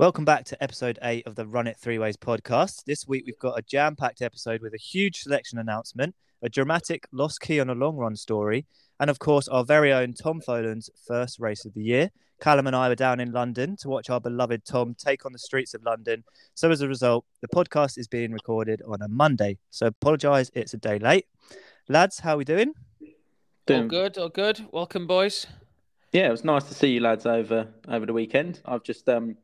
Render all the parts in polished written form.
Welcome back to episode 8 of the Run It Three Ways podcast. This week we've got a jam-packed episode with a huge selection announcement, a dramatic lost key on a long run story, and of course our very own Tom Foland's first race of the year. Callum and I were down in London to watch our beloved Tom take on the streets of London. So as a result, the podcast is being recorded on a Monday. So apologise, it's a day late. Lads, how are we doing? All good, all good. Welcome, boys. Yeah, it was nice to see you lads over the weekend. I've just done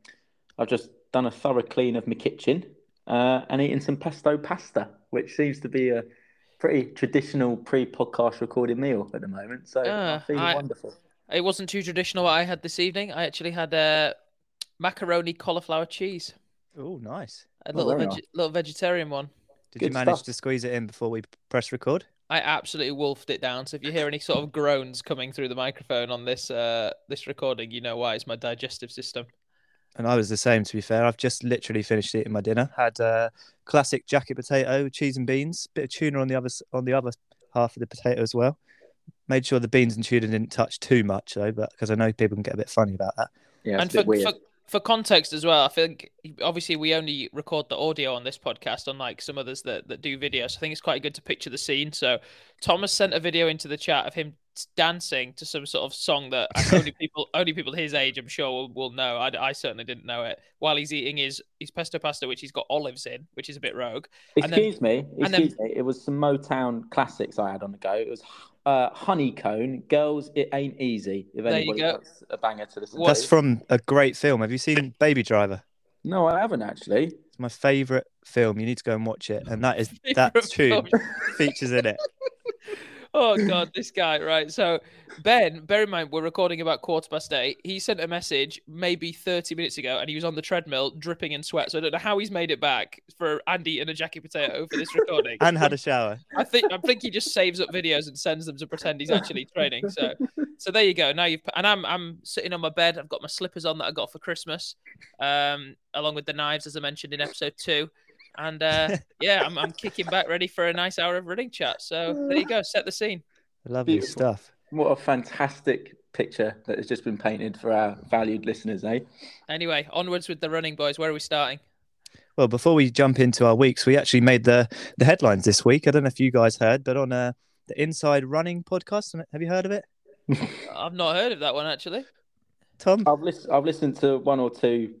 a thorough clean of my kitchen and eaten some pesto pasta, which seems to be a pretty traditional pre-podcast recorded meal at the moment. So I'm feeling wonderful. It wasn't too traditional what I had this evening. I actually had macaroni cauliflower cheese. Oh, nice. A little vegetarian one. Did you manage to squeeze it in before we press record? I absolutely wolfed it down. So if you hear any sort of groans coming through the microphone on this recording, you know why. It's my digestive system. And I was the same, to be fair. I've just literally finished eating my dinner. Had classic jacket potato, cheese and beans, bit of tuna on the other half of the potato as well. Made sure the beans and tuna didn't touch too much though, but because I know people can get a bit funny about that. Yeah, it's a bit weird. For context as well, I think obviously we only record the audio on this podcast, unlike some others that do videos. So I think it's quite good to picture the scene. So Thomas sent a video into the chat of him dancing to some sort of song that only people his age, I'm sure, will know. I certainly didn't know it. While he's eating his pesto pasta, which he's got olives in, which is a bit rogue. Excuse me. It was some Motown classics I had on the go. It was Honeycomb, Girls, It Ain't Easy. If anybody wants a banger to listen to. That's from a great film. Have you seen Baby Driver? No, I haven't actually. It's my favourite film. You need to go and watch it. And that tune features in it. Oh, God, this guy, right? So, Ben, bear in mind, we're recording about 8:15. He sent a message maybe 30 minutes ago, and he was on the treadmill, dripping in sweat. So I don't know how he's made it back for Andy and a jacket potato for this recording. And had a shower. I think he just saves up videos and sends them to pretend he's actually training. So there you go. Now I'm sitting on my bed. I've got my slippers on that I got for Christmas, along with the knives, as I mentioned in episode 2. And I'm kicking back, ready for a nice hour of running chat. So there you go, set the scene. Lovely stuff. What a fantastic picture that has just been painted for our valued listeners, eh? Anyway, onwards with the running, boys. Where are we starting? Well, before we jump into our weeks, we actually made the headlines this week. I don't know if you guys heard, but on the Inside Running podcast, have you heard of it? I've not heard of that one, actually. Tom? I've listened to 1 or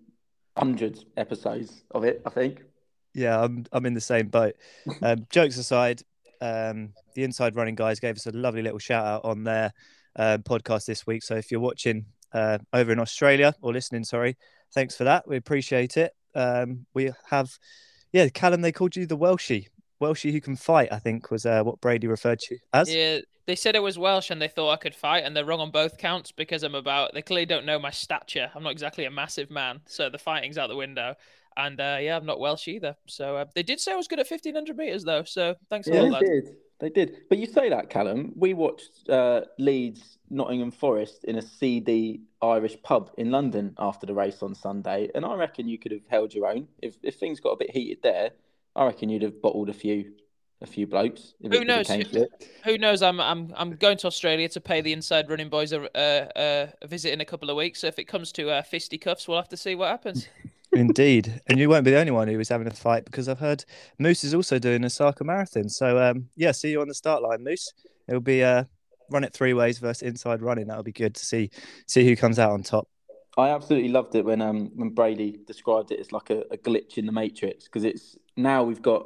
200 episodes of it, I think. Yeah, I'm in the same boat. Jokes aside, the Inside Running guys gave us a lovely little shout out on their podcast this week. So if you're watching over in Australia or listening, thanks for that. We appreciate it. We have, Callum, they called you the Welshie who can fight, I think was what Brady referred to you as. Yeah, they said it was Welsh and they thought I could fight, and they're wrong on both counts because they clearly don't know my stature. I'm not exactly a massive man, so the fighting's out the window. And I'm not Welsh either. So they did say I was good at 1,500 meters, though. So thanks a lot, lads. They did. But you say that, Callum. We watched Leeds, Nottingham Forest in a seedy Irish pub in London after the race on Sunday, and I reckon you could have held your own if things got a bit heated there. I reckon you'd have bottled a few blokes. Who knows? Who knows? I'm going to Australia to pay the Inside Running boys a visit in a couple of weeks. So if it comes to fisticuffs, we'll have to see what happens. Indeed. And you won't be the only one who is having a fight, because I've heard Moose is also doing a Osaka Marathon. So, see you on the start line, Moose. It'll be Run It Three Ways versus Inside Running. That'll be good to see who comes out on top. I absolutely loved it when Brady described it as like a glitch in the Matrix, because it's now we've got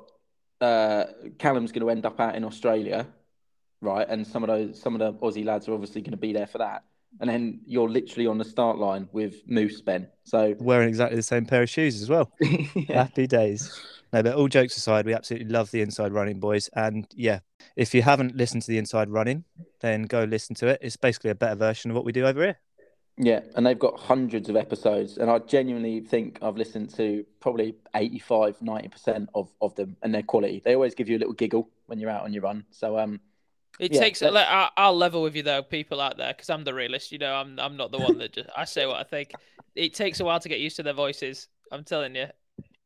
Callum's going to end up out in Australia, right? And some of the Aussie lads are obviously going to be there for that. And then you're literally on the start line with Moose, Ben. So wearing exactly the same pair of shoes as well. Yeah. Happy days. No, but all jokes aside, we absolutely love the Inside Running boys. And yeah, if you haven't listened to the Inside Running, then go listen to it. It's basically a better version of what we do over here. Yeah, and they've got hundreds of episodes. And I genuinely think I've listened to probably 85, 90% of them, and their quality. They always give you a little giggle when you're out on your run. So I'll level with you though, people out there, because I'm the realist. You know, I'm not the one that just I say what I think. It takes a while to get used to their voices. I'm telling you.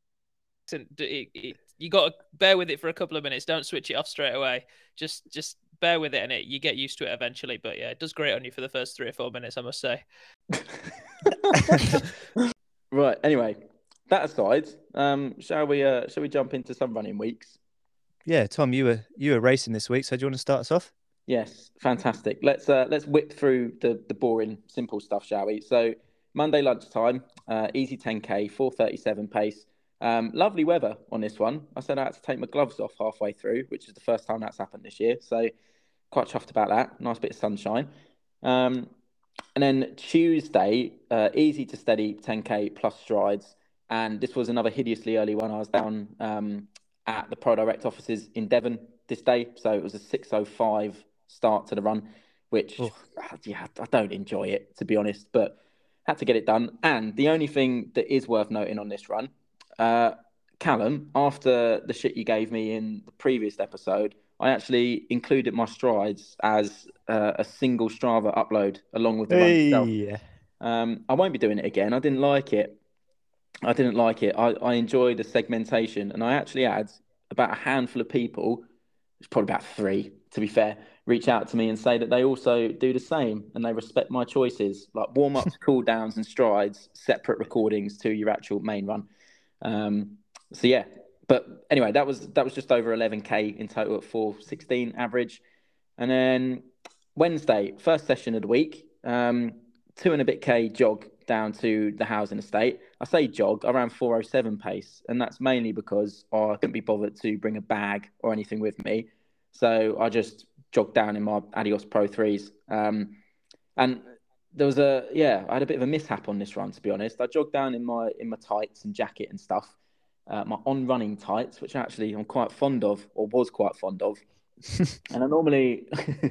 You got to bear with it for a couple of minutes. Don't switch it off straight away. Just bear with it, and you get used to it eventually. But yeah, it does grate on you for the first 3 or 4 minutes, I must say. Right. Anyway, that aside, shall we jump into some running weeks? Yeah, Tom, you were racing this week, so do you want to start us off? Yes, fantastic. Let's whip through the boring, simple stuff, shall we? So Monday lunchtime, easy 10K, 4:37 pace. Lovely weather on this one. I said I had to take my gloves off halfway through, which is the first time that's happened this year. So quite chuffed about that. Nice bit of sunshine. Um, and then Tuesday, easy to steady 10K plus strides. And this was another hideously early one. I was down at the Pro Direct offices in Devon this day. So it was a 6:05 start to the run, which, yeah, I don't enjoy it, to be honest, but had to get it done. And the only thing that is worth noting on this run, Callum, after the shit you gave me in the previous episode, I actually included my strides as a single Strava upload along with the run itself. I won't be doing it again. I didn't like it. I enjoy the segmentation, and I actually had about a handful of people, it's probably about 3, to be fair, reach out to me and say that they also do the same and they respect my choices, like warm-ups, cool-downs and strides, separate recordings to your actual main run. So yeah, but anyway, that was just over 11K in total at 4:16 average. And then Wednesday, first session of the week, 2 and a bit K jog down to the housing estate. I say jog, I ran 4:07 pace, and that's mainly because I couldn't be bothered to bring a bag or anything with me. So I just jogged down in my Adios Pro 3s. And there was I had a bit of a mishap on this run, to be honest. I jogged down in my tights and jacket and stuff, my on-running tights, which actually I'm quite fond of, or was quite fond of. And I normally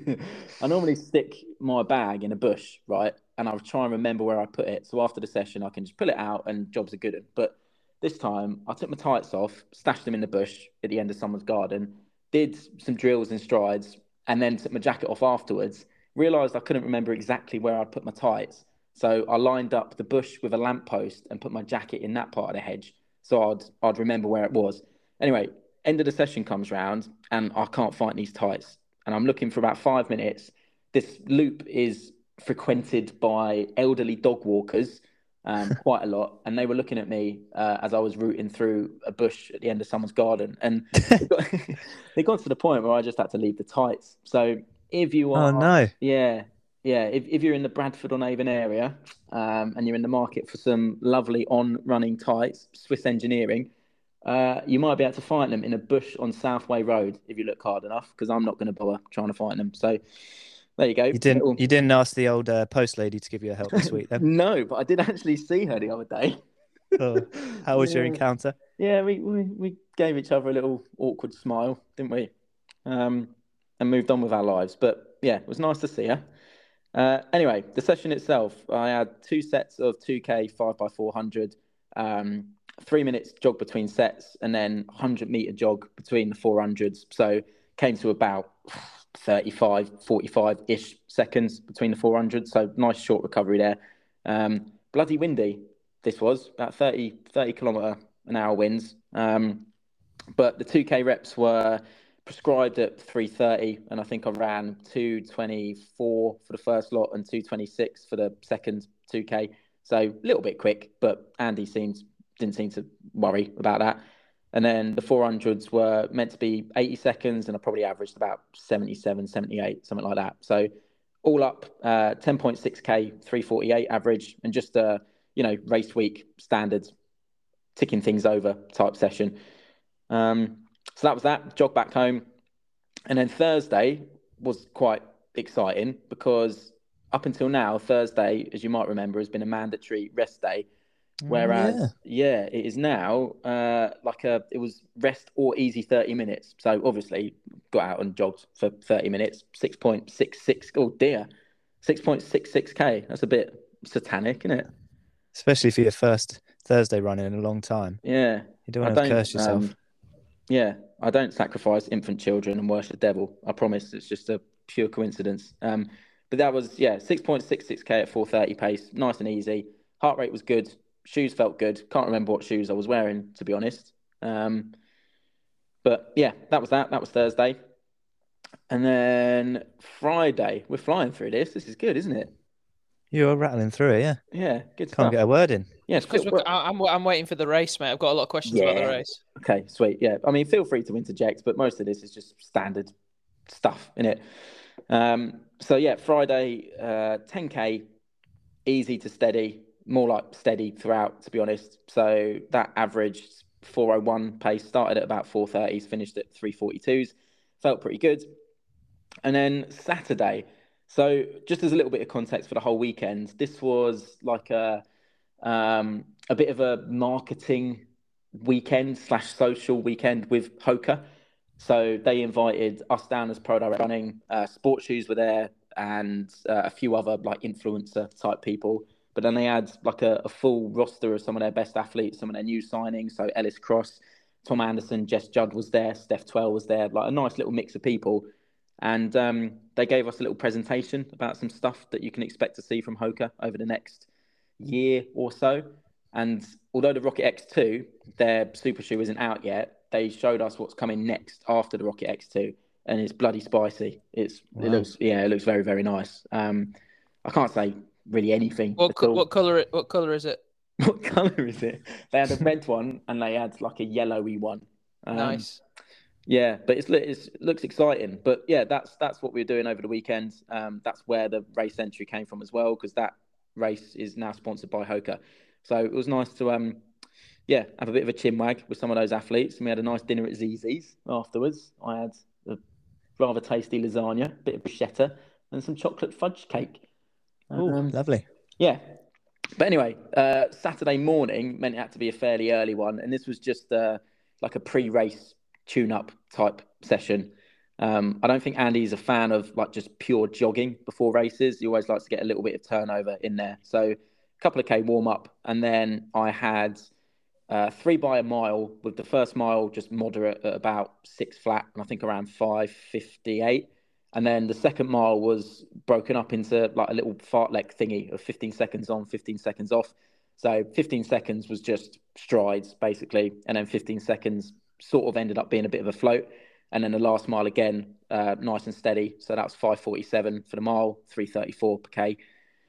stick my bag in a bush, right? And I'll try and remember where I put it. So after the session, I can just pull it out and jobs are good. But this time, I took my tights off, stashed them in the bush at the end of someone's garden, did some drills and strides, and then took my jacket off afterwards. Realised I couldn't remember exactly where I'd put my tights. So I lined up the bush with a lamppost and put my jacket in that part of the hedge. So I'd remember where it was. Anyway, end of the session comes round and I can't find these tights. And I'm looking for about 5 minutes. This loop is frequented by elderly dog walkers quite a lot. And they were looking at me as I was rooting through a bush at the end of someone's garden. And they got to the point where I just had to leave the tights. So if you are... Oh, no. Yeah. If you're in the Bradford on Avon area and you're in the market for some lovely on-running tights, Swiss Engineering, you might be able to find them in a bush on Southway Road if you look hard enough, because I'm not going to bother trying to find them. So there you go. You didn't ask the old post lady to give you a help this week, then? No, but I did actually see her the other day. Oh, how was your encounter? Yeah, we gave each other a little awkward smile, didn't we? And moved on with our lives. But yeah, it was nice to see her. Anyway, the session itself, I had 2 sets of 2K 5x400, 3 minutes jog between sets, and then 100-meter jog between the 400s. So came to about 35, 45-ish seconds between the 400s. So nice short recovery there. Bloody windy. This was about 30 kilometre an hour winds. But the 2K reps were prescribed at 3:30, and I think I ran 2:24 for the first lot and 2:26 for the second 2K. So a little bit quick, but Andy didn't seem to worry about that. And then the 400s were meant to be 80 seconds, and I probably averaged about 77, 78, something like that. So all up, 10.6K, 3:48 average, and just race week standards, ticking things over type session. So that was that, jog back home. And then Thursday was quite exciting because up until now, Thursday, as you might remember, has been a mandatory rest day. Whereas, it is now it was rest or easy 30 minutes. So obviously got out and jogged for 30 minutes, 6.66. Oh dear, 6.66K. That's a bit satanic, isn't it? Especially for your first Thursday run in a long time. Yeah. You don't want to curse yourself. I don't sacrifice infant children and worship the devil. I promise, it's just a pure coincidence. But that was 6.66K at 4:30 pace, nice and easy. Heart rate was good. Shoes felt good. Can't remember what shoes I was wearing, to be honest. But yeah, that was that. That was Thursday. And then Friday, we're flying through this. This is good, isn't it? You were rattling through it, yeah. Yeah, good Can't stuff. get a word in. Yeah, Because I'm waiting for the race, mate. I've got a lot of questions about the race. Okay, sweet. Yeah, I mean, feel free to interject, but most of this is just standard stuff in it. So yeah, Friday, 10K, easy to steady, more like steady throughout, to be honest. So that averaged 4:01 pace, started at about 4:30s, finished at 3:42s, felt pretty good. And then Saturday, so just as a little bit of context for the whole weekend, this was like a bit of a marketing weekend / social weekend with Hoka. So they invited us down as Pro Direct Running. Sports Shoes were there, and a few other like influencer type people. But then they had like a full roster of some of their best athletes, some of their new signings. So Ellis Cross, Tom Anderson, Jess Judd was there, Steph Twell was there, like a nice little mix of people. And they gave us a little presentation about some stuff that you can expect to see from Hoka over the next year or so. And although the Rocket X2, their super shoe isn't out yet, they showed us what's coming next after the Rocket X2, and it's bloody spicy. It looks very, very nice. I can't say really anything What at all. what color is it? What color is it? They had a red one and they had like a yellowy one. Nice. Yeah, but it looks exciting. But yeah, that's what we were doing over the weekend. That's where the race entry came from as well, because that race is now sponsored by Hoka. So it was nice to have a bit of a chinwag with some of those athletes, and we had a nice dinner at Zizi's afterwards. I had a rather tasty lasagna, a bit of bruschetta, and some chocolate fudge cake. Lovely. Yeah. But anyway, Saturday morning meant it had to be a fairly early one, and this was just like a pre-race tune-up type session. I don't think Andy's a fan of like just pure jogging before races. He always likes to get a little bit of turnover in there. So a couple of K warm-up, and then I had 3 by a mile, with the first mile just moderate at about 6 flat, and I think around 5:58. And then the second mile was broken up into like a little fartlek thingy of 15 seconds on, 15 seconds off. So 15 seconds was just strides, basically. And then 15 seconds sort of ended up being a bit of a float. And then the last mile again, nice and steady. So that was 5:47 for the mile, 3:34 per K.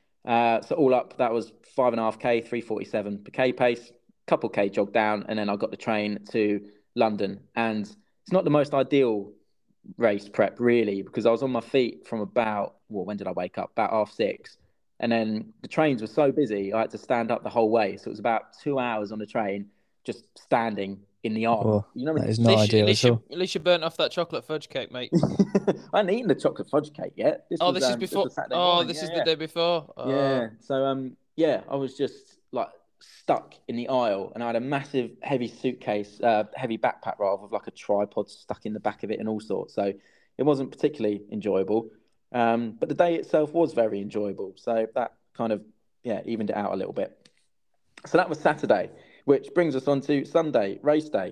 So all up, that was 5.5K, 3:47 per K pace, couple K jog down. And then I got the train to London. And it's not the most ideal race prep really, because I was on my feet from about, when did I wake up? About 6:30. And then the trains were so busy, I had to stand up the whole way. So it was about 2 hours on the train, just standing in the arc. Oh, you know, that is not ideal at all. At least you burnt off that chocolate fudge cake, mate. I hadn't eaten the chocolate fudge cake yet. This is before. This is the day before. Yeah. So I was just like stuck in the aisle, and I had a massive heavy suitcase, heavy backpack rather, with like a tripod stuck in the back of it and all sorts. So it wasn't particularly enjoyable. But the day itself was very enjoyable. So that kind of evened it out a little bit. So that was Saturday, which brings us on to Sunday, race day.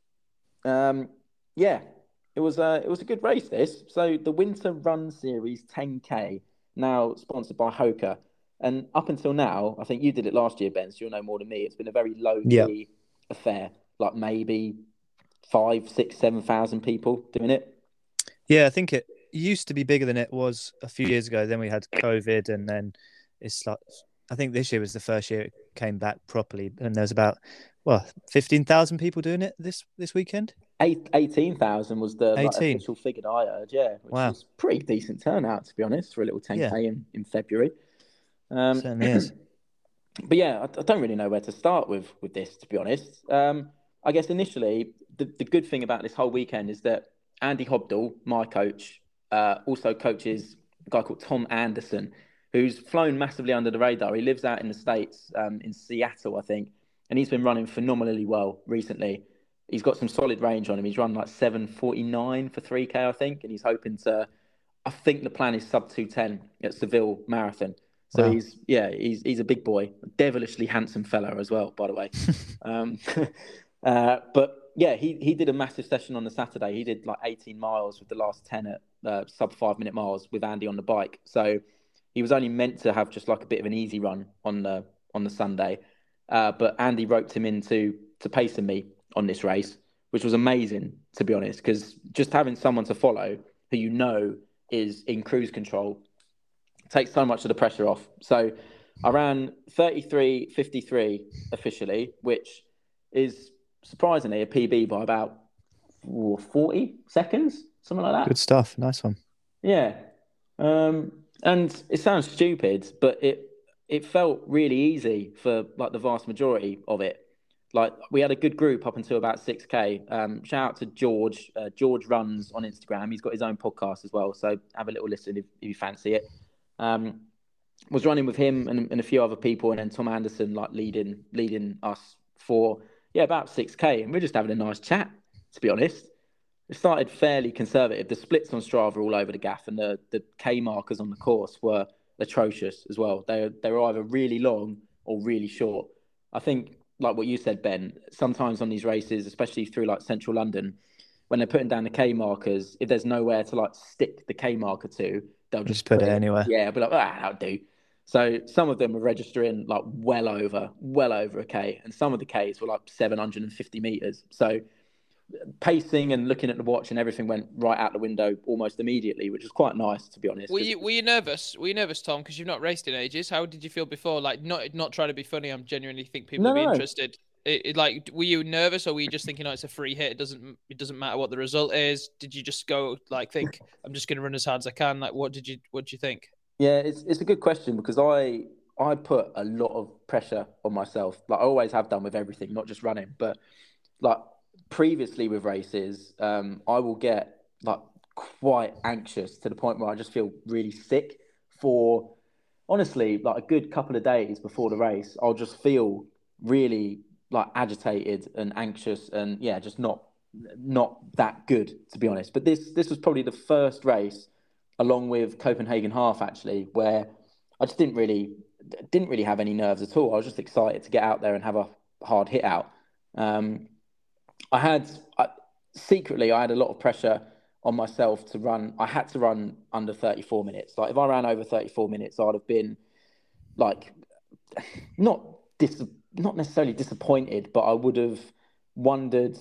It was a good race this. So the Winter Run Series 10K, now sponsored by Hoka. And up until now, I think you did it last year, Ben, so you'll know more than me. It's been a very low-key affair, like maybe 5, 6, 7,000 people doing it. Yeah, I think it used to be bigger than it was a few years ago. Then we had COVID, and then it's like, I think this year was the first year it came back properly, and there's about 15,000 people doing it this weekend. 18,000 was the official figure that I heard. Yeah, which is pretty decent turnout, to be honest, for a little 10K in February. Certainly is. But yeah, I don't really know where to start with this, to be honest. I guess initially, the good thing about this whole weekend is that Andy Hobdall, my coach, also coaches a guy called Tom Anderson, who's flown massively under the radar. He lives out in the States, in Seattle, I think, and he's been running phenomenally well recently. He's got some solid range on him. He's run like 7:49 for 3K, I think, and he's hoping to, I think the plan is sub 2:10 at Seville Marathon. So he's a big boy, a devilishly handsome fella as well, by the way. But yeah, he did a massive session on the Saturday. He did like 18 miles with the last 10 at sub 5-minute miles with Andy on the bike. So he was only meant to have just like a bit of an easy run on the Sunday. But Andy roped him into pacing me on this race, which was amazing, to be honest, because just having someone to follow who you know is in cruise control takes so much of the pressure off. So I ran 33:53 officially, which is surprisingly a PB by about 40 seconds, something like that. Good stuff. Nice one. Yeah. And it sounds stupid, but it felt really easy for like the vast majority of it. Like we had a good group up until about 6K. Shout out to George. George runs on Instagram. He's got his own podcast as well. So have a little listen if you fancy it. Was running with him and a few other people, and then Tom Anderson like leading us for about 6K, and we're just having a nice chat, to be honest. It started fairly conservative. The splits on Strava all over the gaff, and the K markers on the course were atrocious as well. They were either really long or really short. I think, like what you said, Ben, sometimes on these races, especially through like central London, when they're putting down the K markers, if there's nowhere to like stick the K marker to, they'll just put it anywhere. Yeah, but like, that'll do. So some of them are registering like well over a K, and some of the Ks were like 750 meters. So pacing and looking at the watch and everything went right out the window almost immediately, which was quite nice, to be honest. Were you nervous? Were you nervous, Tom? Because you've not raced in ages. How did you feel before? Like, not trying to be funny. I'm genuinely think people would be interested. Like, were you nervous, or were you just thinking, oh, it's a free hit? It doesn't matter what the result is. Did you just go like think, I'm just going to run as hard as I can? Like, what did you think? Yeah, it's a good question, because I put a lot of pressure on myself. Like I always have done with everything, not just running, but like previously with races, I will get like quite anxious to the point where I just feel really sick for honestly like a good couple of days before the race. I'll just feel really like agitated and anxious, and just not that good, to be honest. But this was probably the first race, along with Copenhagen Half actually, where I just didn't really have any nerves at all. I was just excited to get out there and have a hard hit out. Secretly I had a lot of pressure on myself to run. I had to run under 34 minutes. Like if I ran over 34 minutes, I'd have been like not necessarily disappointed, but I would have wondered.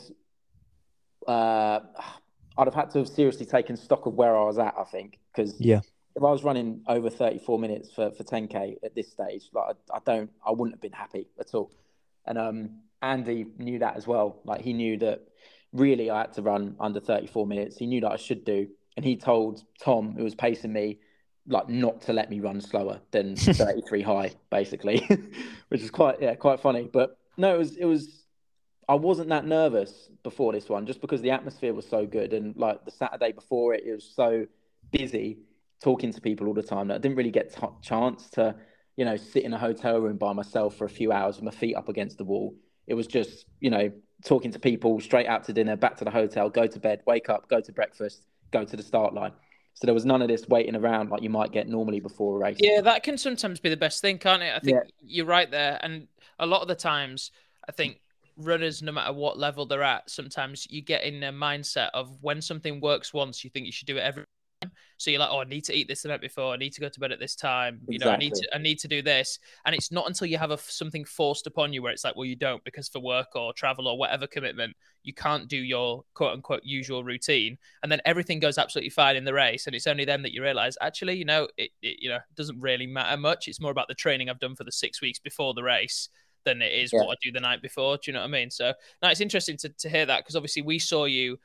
I'd have had to have seriously taken stock of where I was at, I think, because if I was running over 34 minutes for 10K at this stage, like I wouldn't have been happy at all. And Andy knew that as well. Like he knew that really I had to run under 34 minutes. He knew that I should do, and he told Tom, who was pacing me, like not to let me run slower than 33 high, basically, which is quite funny. But no, it was. I wasn't that nervous before this one, just because the atmosphere was so good, and like the Saturday before it was so busy talking to people all the time that I didn't really get chance to, sit in a hotel room by myself for a few hours with my feet up against the wall. It was just, talking to people, straight out to dinner, back to the hotel, go to bed, wake up, go to breakfast, go to the start line. So there was none of this waiting around like you might get normally before a race. Yeah, that can sometimes be the best thing, can't it? I think you're right there. And a lot of the times, I think runners, no matter what level they're at, sometimes you get in a mindset of when something works once, you think you should do it every time. So you're like, oh, I need to eat this the night before. I need to go to bed at this time. Exactly. I need to do this. And it's not until you have something forced upon you where it's like, well, you don't, because for work or travel or whatever commitment, you can't do your quote unquote usual routine. And then everything goes absolutely fine in the race. And it's only then that you realize, actually, it doesn't really matter much. It's more about the training I've done for the 6 weeks before the race than it is what I do the night before. Do you know what I mean? So now it's interesting to hear that, because obviously we saw you,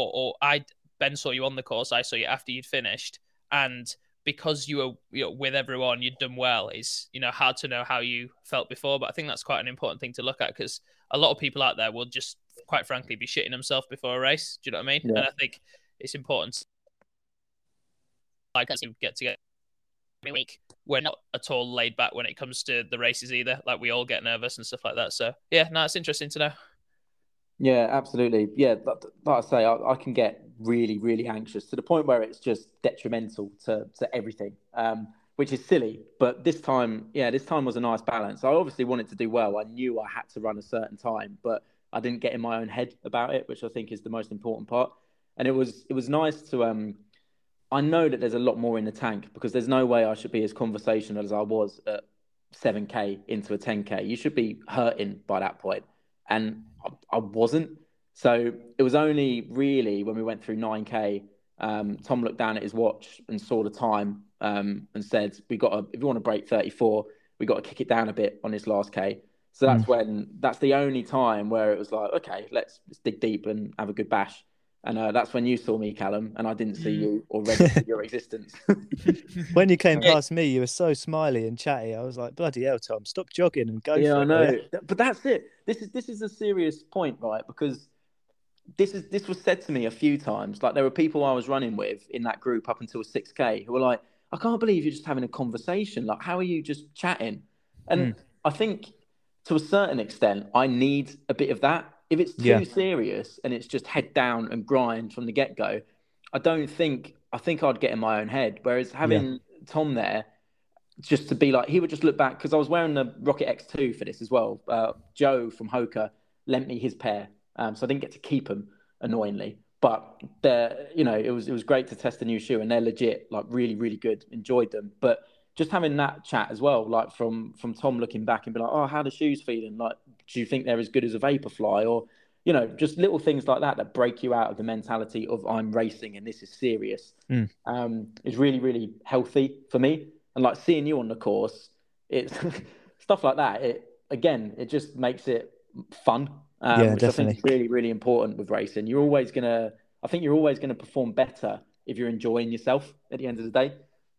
Ben saw you on the course. I saw you after you'd finished, and because you were with everyone, you'd done well. It's hard to know how you felt before, but I think that's quite an important thing to look at, because a lot of people out there will just, quite frankly, be shitting themselves before a race. Do you know what I mean? Yeah. And I think it's important, like, to get together every week. We're not at all laid back when it comes to the races either. Like, we all get nervous and stuff like that. So yeah, no, it's interesting to know. Yeah, absolutely. Yeah, like I say, I can get really, really anxious to the point where it's just detrimental to everything, which is silly. But this time was a nice balance. I obviously wanted to do well. I knew I had to run a certain time, but I didn't get in my own head about it, which I think is the most important part. And it was nice to I know that there's a lot more in the tank, because there's no way I should be as conversational as I was at 7K into a 10K. You should be hurting by that point. And I wasn't. So it was only really when we went through 9K, Tom looked down at his watch and saw the time, and said, if you want to break 34, we got to kick it down a bit on this last K. So that's the only time where it was like, okay, let's dig deep and have a good bash. And that's when you saw me, Callum, and I didn't see you or register your existence. When you came past me, you were so smiley and chatty. I was like, bloody hell, Tom, stop jogging and go for it. Yeah, I know. But that's it. This is a serious point, right? Because this was said to me a few times. Like, there were people I was running with in that group up until 6K who were like, I can't believe you're just having a conversation. Like, how are you just chatting? And I think to a certain extent, I need a bit of that. If it's too serious and it's just head down and grind from the get-go, I think I'd get in my own head. Whereas having Tom there, just to be like, he would just look back, because I was wearing the Rocket X2 for this as well. Joe from Hoka lent me his pair, so I didn't get to keep them, annoyingly. But it was great to test a new shoe, and they're legit, like really, really good. Enjoyed them, but just having that chat as well, like from Tom looking back and be like, oh, how are the shoes feeling? Like, do you think they're as good as a Vaporfly? Or, just little things like that break you out of the mentality of I'm racing and this is serious. Is really, really healthy for me. And like seeing you on the course, it's stuff like that. It just makes it fun. Which definitely. I think is really, really important with racing. I think you're always gonna perform better if you're enjoying yourself at the end of the day.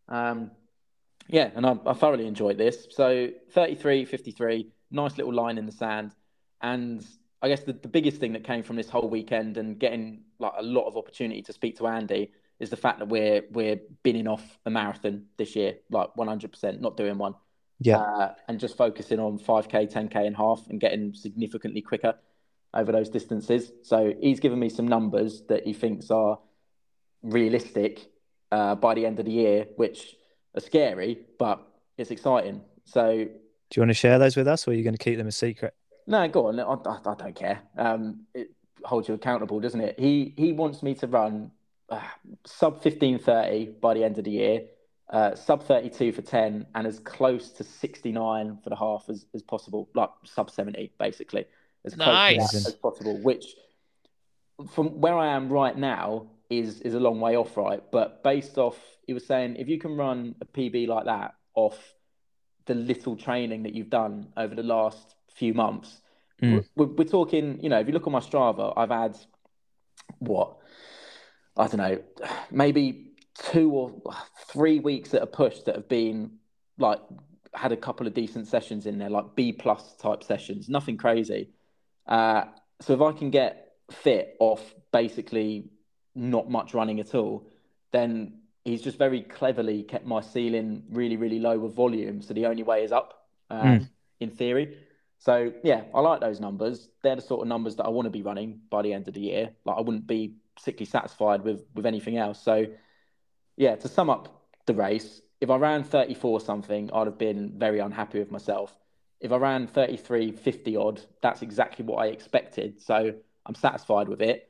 And I thoroughly enjoyed this. So 33:53, nice little line in the sand. And I guess the biggest thing that came from this whole weekend and getting like a lot of opportunity to speak to Andy is the fact that we're binning off a marathon this year, like 100%, not doing one. And just focusing on 5K, 10K and half, and getting significantly quicker over those distances. So he's given me some numbers that he thinks are realistic by the end of the year, which are scary, but it's exciting. So do you want to share those with us, or are you going to keep them a secret? No, go on. I don't care. It holds you accountable, doesn't it? He wants me to run sub 15:30 by the end of the year, sub 32 for 10, and as close to 69 for the half as possible, like sub 70, basically, as close to that as possible, which from where I am right now is a long way off, right? But based off, he was saying, if you can run a PB like that off the little training that you've done over the last few months, we're talking, if you look on my Strava, I've had I don't know, maybe 2 or 3 weeks at a push that have been like, had a couple of decent sessions in there, like B+ type sessions, nothing crazy. So if I can get fit off basically not much running at all, then he's just very cleverly kept my ceiling really, really low with volume. So the only way is up, in theory. So yeah, I like those numbers. They're the sort of numbers that I want to be running by the end of the year. Like, I wouldn't be particularly satisfied with anything else. So yeah, to sum up the race, if I ran 34 something, I'd have been very unhappy with myself. If I ran 33:50 odd, that's exactly what I expected. So I'm satisfied with it.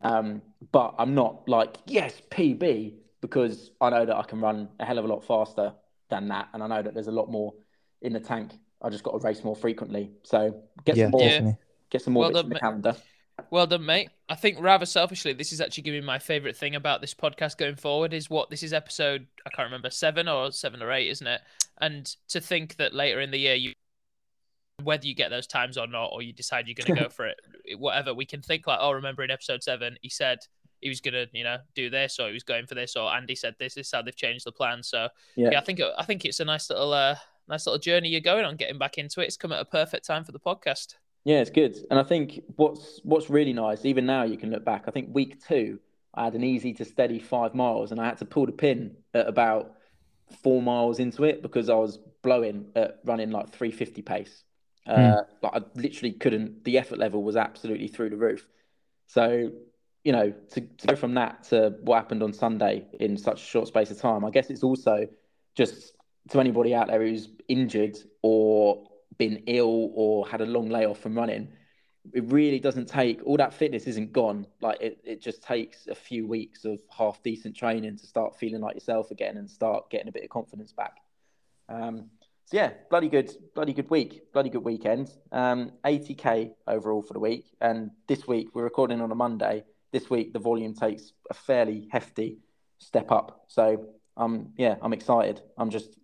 But I'm not like, yes, PB, because I know that I can run a hell of a lot faster than that. And I know that there's a lot more in the tank. I just got to race more frequently. So get some more bits in the calendar. Well done, mate. I think rather selfishly, this is actually going to be my favourite thing about this podcast going forward, is this is episode, I can't remember, 7 or 8, isn't it? And to think that later in the year, whether you get those times or not, or you decide you're going to go for it, whatever, we can think like, oh, remember in episode 7, he said he was going to, do this, or he was going for this, or Andy said this is how they've changed the plan. So yeah, I think it's a nice little journey you're going on, getting back into it. It's come at a perfect time for the podcast. Yeah, it's good. And I think what's really nice, even now you can look back, I think week 2, I had an easy to steady 5 miles, and I had to pull the pin at about 4 miles into it because I was blowing at running like 3:50 pace. Like, I literally couldn't, the effort level was absolutely through the roof. So, to go from that to what happened on Sunday in such a short space of time, I guess it's also just to anybody out there who's injured or been ill or had a long layoff from running, it really doesn't take, all that fitness isn't gone. Like, it just takes a few weeks of half decent training to start feeling like yourself again and start getting a bit of confidence back. So yeah, bloody good week, bloody good weekend. 80K overall for the week. And this week, we're recording on a Monday. This week, the volume takes a fairly hefty step up. So I'm excited. I'm just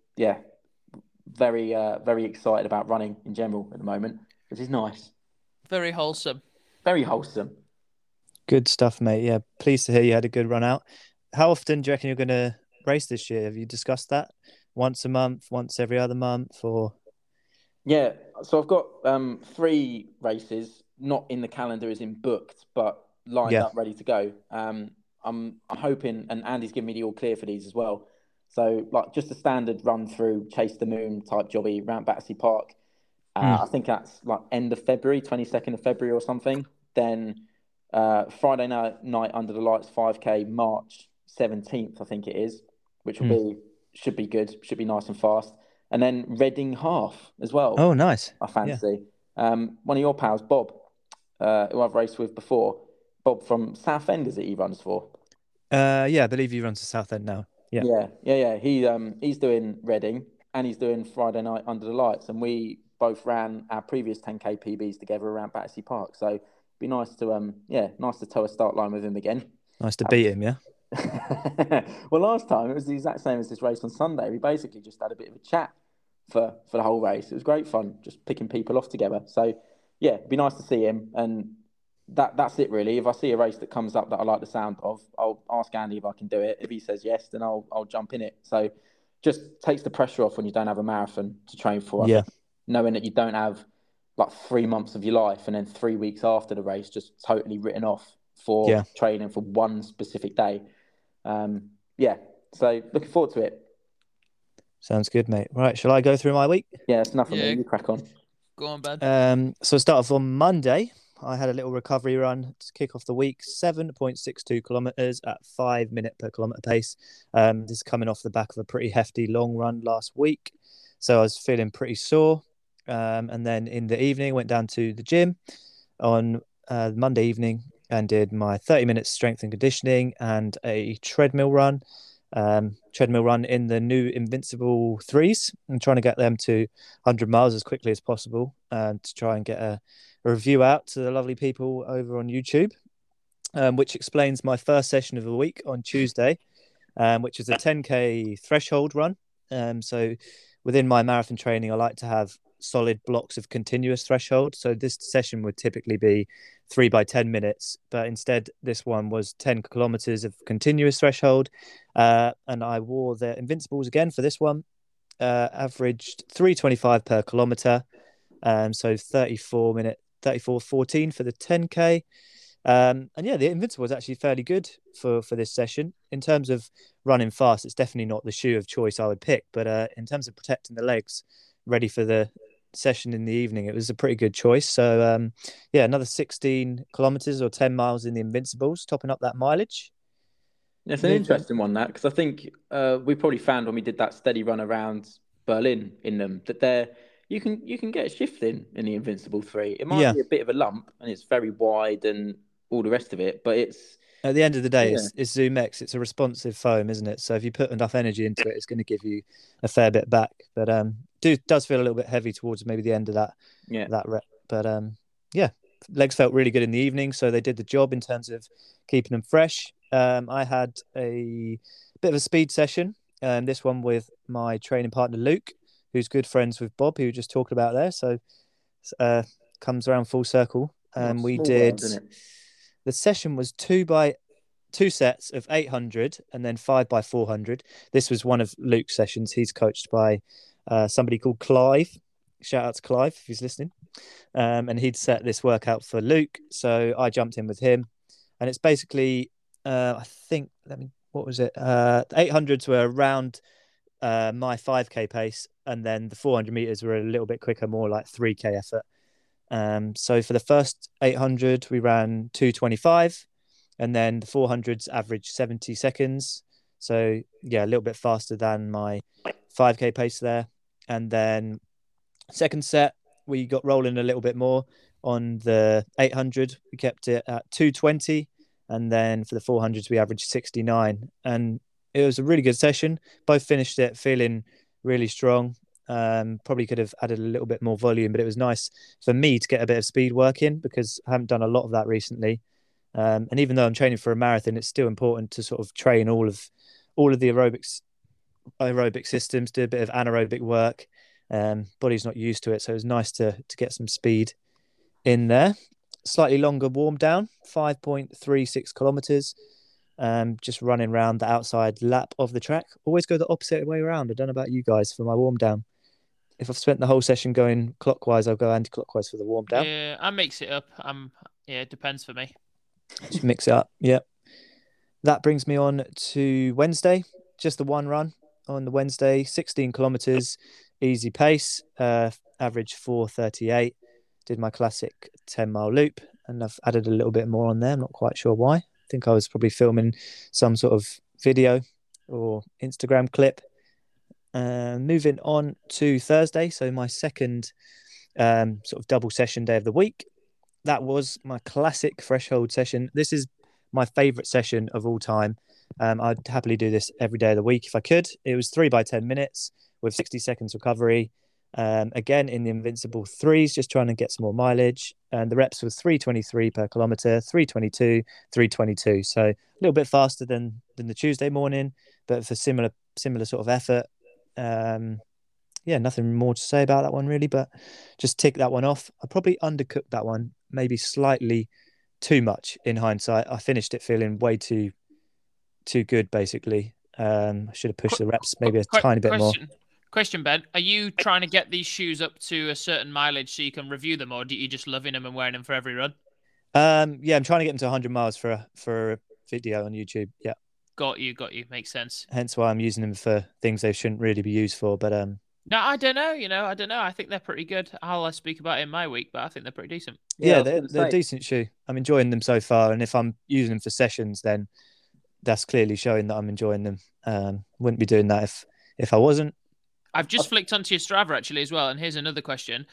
very excited about running in general at the moment, which is nice. Very wholesome. Very wholesome. Good stuff, mate. Yeah, pleased to hear you had a good run out. How often do you reckon you're going to race this year? Have you discussed that? Once a month, once every other month, or? Yeah, so I've got 3 races, not in the calendar as in booked, but lined Yeah. up, ready to go. I'm hoping, and Andy's given me the all clear for these as well. So like just a standard run through, chase the moon type jobby around Battersea Park. I think that's like end of February, 22nd of February or something. Then Friday night under the lights 5K, March 17th, I think it is, which should be good, should be nice and fast. And then Reading half as well. Oh, nice. I fancy. One of your pals, Bob, who I've raced with before, Bob from Southend, is it he runs for? Yeah, I believe he runs to Southend now. Yeah. Yeah. He's doing Reading and he's doing Friday night under the lights, and we both ran our previous 10K PBs together around Battersea Park. So it'd be nice to toe a start line with him again. Nice to beat him, yeah. Well, last time it was the exact same as this race on Sunday. We basically just had a bit of a chat for the whole race. It was great fun, just picking people off together. So yeah, it'd be nice to see him, and that's it really. If I see a race that comes up that I like the sound of, I'll ask Andy if I can do it. If he says yes, then I'll jump in it. So just takes the pressure off when you don't have a marathon to train for. Yeah. Knowing that you don't have like 3 months of your life and then 3 weeks after the race just totally written off for training for one specific day. So looking forward to it. Sounds good, mate. Right, shall I go through my week? Yeah, it's nothing. Yeah. You crack on. Go on, Ben. So start off on Monday. I had a little recovery run to kick off the week, 7.62 kilometers at 5 minute per kilometer pace. This is coming off the back of a pretty hefty long run last week. So I was feeling pretty sore. And then in the evening, went down to the gym on Monday evening and did my 30 minutes strength and conditioning and a treadmill run in the new Invincible 3s. I'm trying to get them to 100 miles as quickly as possible to try and get a review out to the lovely people over on YouTube, which explains my first session of the week on Tuesday, which is a 10K threshold run. So within my marathon training, I like to have solid blocks of continuous threshold. So this session would typically be 3 by 10 minutes, but instead this one was 10 kilometers of continuous threshold. And I wore the Invincibles again for this one, averaged 3:25 per kilometer. So 34:14 for the 10K. And yeah, the Invincible was actually fairly good for this session. In terms of running fast, it's definitely not the shoe of choice I would pick, but in terms of protecting the legs, ready for the session in the evening, it was a pretty good choice. So another 16 kilometers or 10 miles in the Invincibles, topping up that mileage. It's an interesting one, that, because I think we probably found when we did that steady run around Berlin in them that you can get a shift in the Invincible 3. It might be a bit of a lump and it's very wide and all the rest of it, but it's at the end of the day, it's ZoomX. It's a responsive foam, isn't it? So if you put enough energy into it, it's going to give you a fair bit back. But does feel a little bit heavy towards maybe the end of that rep. But legs felt really good in the evening, so they did the job in terms of keeping them fresh. I had a bit of a speed session, this one with my training partner Luke, who's good friends with Bob, who we just talked about there. So comes around full circle. We did. The session was 2 sets of 800 and then 5 by 400. This was one of Luke's sessions. He's coached by somebody called Clive. Shout out to Clive if he's listening. And he'd set this workout for Luke. So I jumped in with him. And it's basically, what was it? 800s were around my 5K pace. And then the 400 meters were a little bit quicker, more like 3K effort. So for the first 800, we ran 2:25, and then the 400s averaged 70 seconds. So yeah, a little bit faster than my 5K pace there. And then second set, we got rolling a little bit more on the 800. We kept it at 2:20, and then for the 400s, we averaged 69. And it was a really good session. Both finished it feeling really strong. Probably could have added a little bit more volume, but it was nice for me to get a bit of speed work in because I haven't done a lot of that recently. And even though I'm training for a marathon, it's still important to sort of train all of the aerobics aerobic systems, do a bit of anaerobic work. Body's not used to it, so it was nice to get some speed in there. Slightly longer warm down, 5.36 kilometers. Just running around the outside lap of the track. Always go the opposite way around. I don't know about you guys for my warm down. If I've spent the whole session going clockwise, I'll go anti-clockwise for the warm down. Yeah, I mix it up. It depends for me. Just mix it up. Yeah. That brings me on to Wednesday. Just the one run on the Wednesday, 16 kilometers, easy pace, average 4:38. Did my classic 10-mile loop, and I've added a little bit more on there. I'm not quite sure why. I think I was probably filming some sort of video or Instagram clip. Moving on to Thursday, so my second sort of double session day of the week. That was my classic threshold session. This is my favorite session of all time. I'd happily do this every day of the week if I could. It was 3 by 10 minutes with 60 seconds recovery. Again, in the Invincible 3s, just trying to get some more mileage. And the reps was 323 per kilometer, 322, 322. So a little bit faster than the Tuesday morning, but for similar sort of effort. Nothing more to say about that one really, but just tick that one off. I probably undercooked that one, maybe slightly too much in hindsight. I finished it feeling way too good, basically. I should have pushed the reps maybe a tiny bit more. Question, Ben. Are you trying to get these shoes up to a certain mileage so you can review them, or do you just loving them and wearing them for every run? I'm trying to get them to 100 miles for a video on YouTube. Yeah. Got you. Makes sense. Hence why I'm using them for things they shouldn't really be used for. But no, I don't know. I don't know. I think they're pretty good. I'll speak about it in my week, but I think they're pretty decent. Yeah, they're a decent shoe. I'm enjoying them so far, and if I'm using them for sessions, then that's clearly showing that I'm enjoying them. Wouldn't be doing that if I wasn't. I've just flicked onto your Strava actually as well, and here's another question.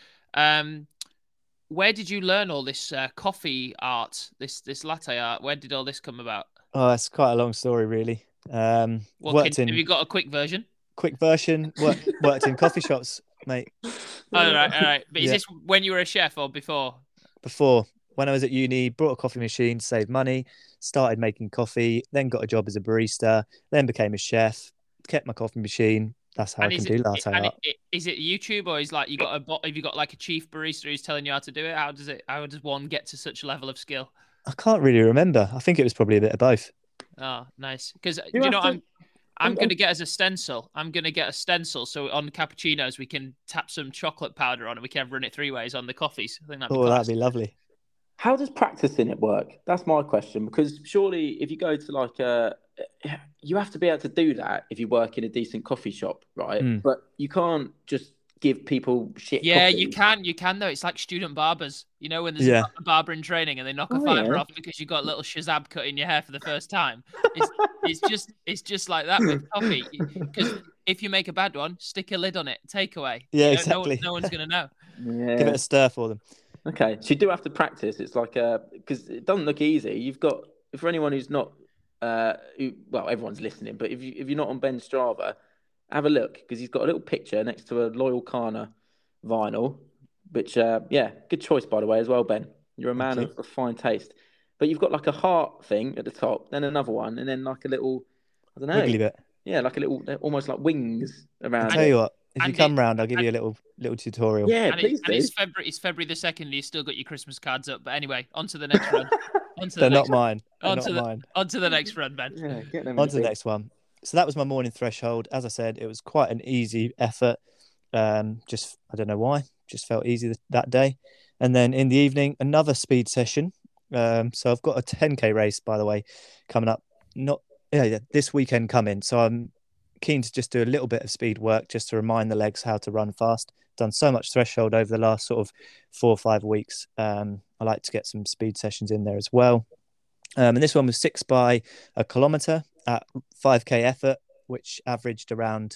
Where did you learn all this coffee art, this latte art? Where did all this come about? Oh, it's quite a long story, really. Have you got a quick version? Quick version. Worked in coffee shops, mate. All right. But is this when you were a chef or before? Before. When I was at uni, brought a coffee machine, saved money, started making coffee, then got a job as a barista, then became a chef, kept my coffee machine. That's how I can do latte art. Is it YouTube, or is like have you got like a chief barista who's telling you how to do it? How does one get to such a level of skill? I can't really remember. I think it was probably a bit of both. Oh, nice. Because I'm going to get as a stencil. I'm going to get a stencil so on cappuccinos we can tap some chocolate powder on and we can run it 3 ways on the coffees. I think that'd be lovely. How does practicing it work? That's my question. Because surely if you go to you have to be able to do that if you work in a decent coffee shop, right? Mm. But you can't just give people shit. Yeah, coffee. you can though. It's like student barbers, when there's a barber in training and they knock a fiver off because you got a little shazab cut in your hair for the first time. It's just like that with coffee. Because if you make a bad one, stick a lid on it, takeaway. Yeah, exactly. No one's gonna know. Yeah. Give it a stir for them. Okay, so you do have to practice. It's like because it doesn't look easy. You've got, for anyone who's not, everyone's listening, but if you're not on Ben's Strava, have a look because he's got a little picture next to a Loyal Kana vinyl, which good choice by the way as well, Ben. You're a man of fine taste. But you've got like a heart thing at the top, then another one, and then like a little, I don't know, wiggly bit. Yeah, like a little, almost like wings around. I'll tell you what. If you come round, I'll give you a little tutorial. Yeah, please do. It's February the 2nd. You still got your Christmas cards up. But anyway, on to the next run. They're not mine. On to the next run, Ben. Yeah, get them on to the next one. So that was my morning threshold. As I said, it was quite an easy effort. Just I don't know why. Just felt easy that day. And then in the evening, another speed session. So I've got a 10K race, by the way, coming up. This weekend coming. So I'm keen to just do a little bit of speed work just to remind the legs how to run fast. Done so much threshold over the last sort of 4 or 5 weeks. I like to get some speed sessions in there as well. And this one was 6 by a kilometer at 5K effort, which averaged around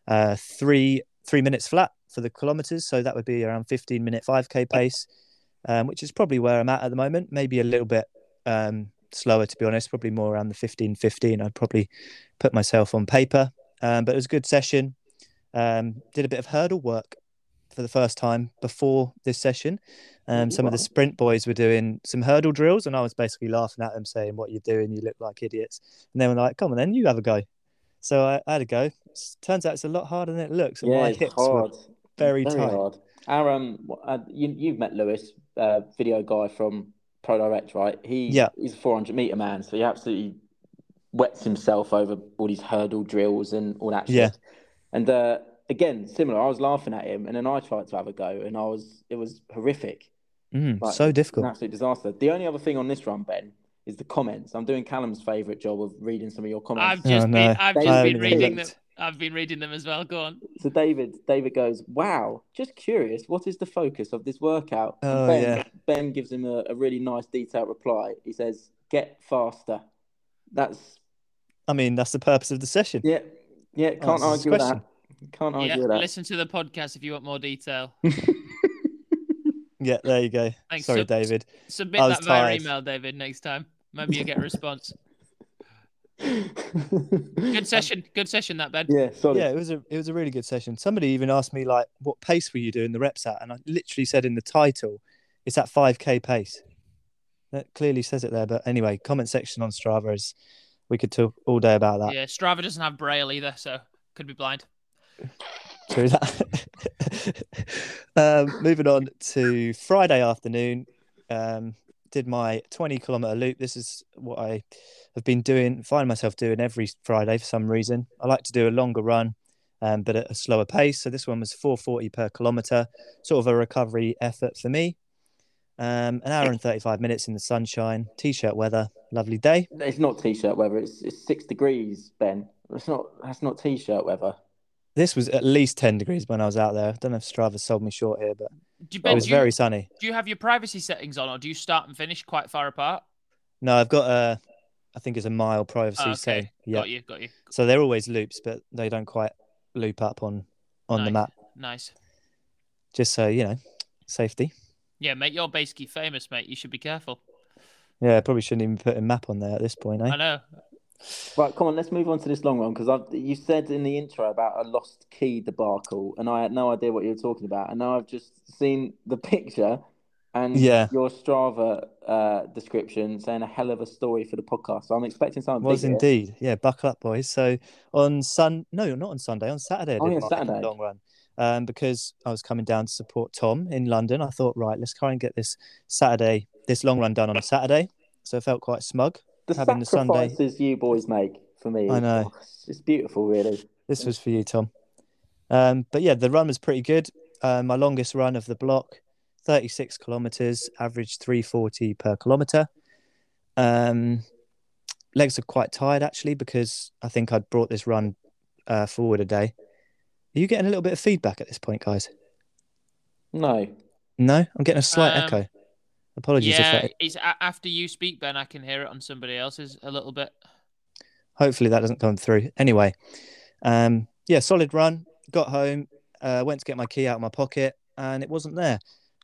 3 minutes flat for the kilometers. So that would be around 15-minute 5K pace, which is probably where I'm at the moment. Maybe a little bit slower, to be honest, probably more around the 15:15. I'd probably put myself on paper. But it was a good session. Did a bit of hurdle work for the first time before this session. Some of the sprint boys were doing some hurdle drills, and I was basically laughing at them, saying, "What you're doing, you look like idiots." And they were like, "Come on, then you have a go." So I had a go. Turns out it's a lot harder than it looks, and Yeah, my it's hips were hard. very Very tight. hard. Our you've met Lewis, video guy from Pro Direct, right? Yeah. He's a 400-meter man, so he absolutely wets himself over all these hurdle drills and all that Yeah. shit. And again, similar. I was laughing at him, and then I tried to have a go, and it was horrific. Like, So an difficult. absolute disaster. The only other thing on this run, Ben, is the comments. I'm doing Callum's favourite job of reading some of your comments. I've just been reading them. looked. I've been reading them as well. Go on. So David goes, "Wow, just curious, what is the focus of this workout?" Oh, And Ben gives him a really nice detailed reply. He says, "Get faster." That's the purpose of the session. yeah. Can't argue with that. Can't argue with that. Listen to the podcast if you want more detail. Yeah, there you go. Thanks. Sorry, David. Submit that via email, David, next time. Maybe you get a response. Good session, that, Ben. Yeah, solid. Yeah, it was a really good session. Somebody even asked me, like, what pace were you doing the reps at? And I literally said in the title, it's at 5K pace. That clearly says it there. But anyway, comment section on Strava is, we could talk all day about that. Yeah, Strava doesn't have Braille either, so could be blind. True that. Moving on to Friday afternoon, did my 20-kilometer loop. This is what I have been find myself doing every Friday for some reason. I like to do a longer run, but at a slower pace. So this one was 4:40 per kilometer, sort of a recovery effort for me. An hour and 35 minutes in the sunshine, t-shirt weather, lovely day. It's not t-shirt weather. It's 6 degrees, Ben. That's not t-shirt weather. This was at least 10 degrees when I was out there. I don't know if Strava sold me short here, but it was very sunny. Do you have your privacy settings on, or do you start and finish quite far apart? No, I've got I think it's a mile privacy setting. Yeah. Got you. So they're always loops, but they don't quite loop up on the map. Nice. Just so, safety. Yeah, mate, you're basically famous, mate. You should be careful. Yeah, I probably shouldn't even put a map on there at this point, eh? I know. Right, come on, let's move on to this long run, because you said in the intro about a lost key debacle, and I had no idea what you were talking about. And now I've just seen the picture and your Strava description saying a hell of a story for the podcast. So I'm expecting something Was big indeed. Here. Yeah, buckle up, boys. So on Saturday, I did my Saturday. long run. Because I was coming down to support Tom in London. I thought, right, let's try and get this long run done on a Saturday. So I felt quite smug. Having the sacrifices you boys make for me. I know. It's beautiful, really. This was for you, Tom. But yeah, the run was pretty good. My longest run of the block, 36 kilometers, average 3:40 per kilometer. Legs are quite tired, actually, because I think I'd brought this run forward a day. Are you getting a little bit of feedback at this point, guys? No? I'm getting a slight echo. Apologies. Yeah, it's after you speak, Ben. I can hear it on somebody else's a little bit. Hopefully that doesn't come through. Anyway, solid run. Got home, went to get my key out of my pocket, and it wasn't there.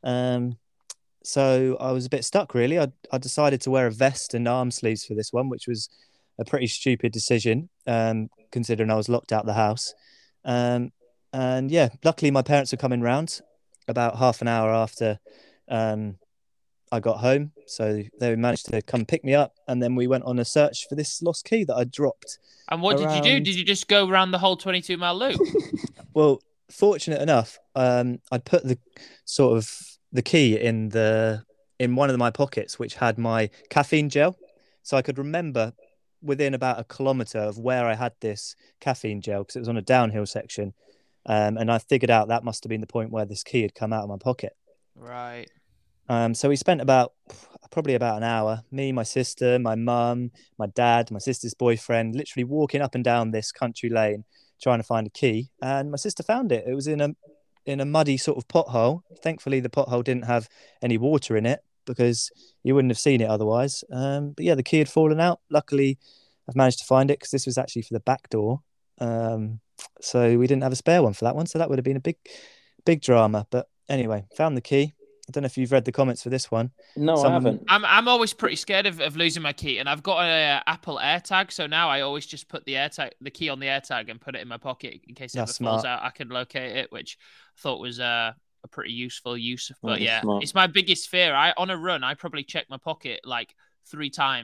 So I was a bit stuck, really. I decided to wear a vest and arm sleeves for this one, which was a pretty stupid decision, considering I was locked out of the house. And yeah, luckily my parents were coming round about half an hour after I got home, so they managed to come pick me up, and then we went on a search for this lost key that I dropped. And what did you do? Did you just go around the whole 22-mile loop? Well, fortunate enough, I'd put the key in one of my pockets, which had my caffeine gel, so I could remember within about a kilometre of where I had this caffeine gel, because it was on a downhill section, and I figured out that must have been the point where this key had come out of my pocket. Right. So we spent probably about an hour, me, my sister, my mum, my dad, my sister's boyfriend, literally walking up and down this country lane trying to find a key. And my sister found it. It was in a muddy sort of pothole. Thankfully, the pothole didn't have any water in it, because you wouldn't have seen it otherwise. But yeah, the key had fallen out. Luckily, I've managed to find it, because this was actually for the back door. So we didn't have a spare one for that one. So that would have been a big drama. But anyway, found the key. I don't know if you've read the comments for this one. No, I haven't. I'm always pretty scared of losing my key, and I've got an Apple AirTag, so now I always just put the key on the AirTag and put it in my pocket in case it ever falls out. I can locate it, which I thought was a pretty useful use. But yeah, smart. It's my biggest fear. On a run, I probably check my pocket like 3 times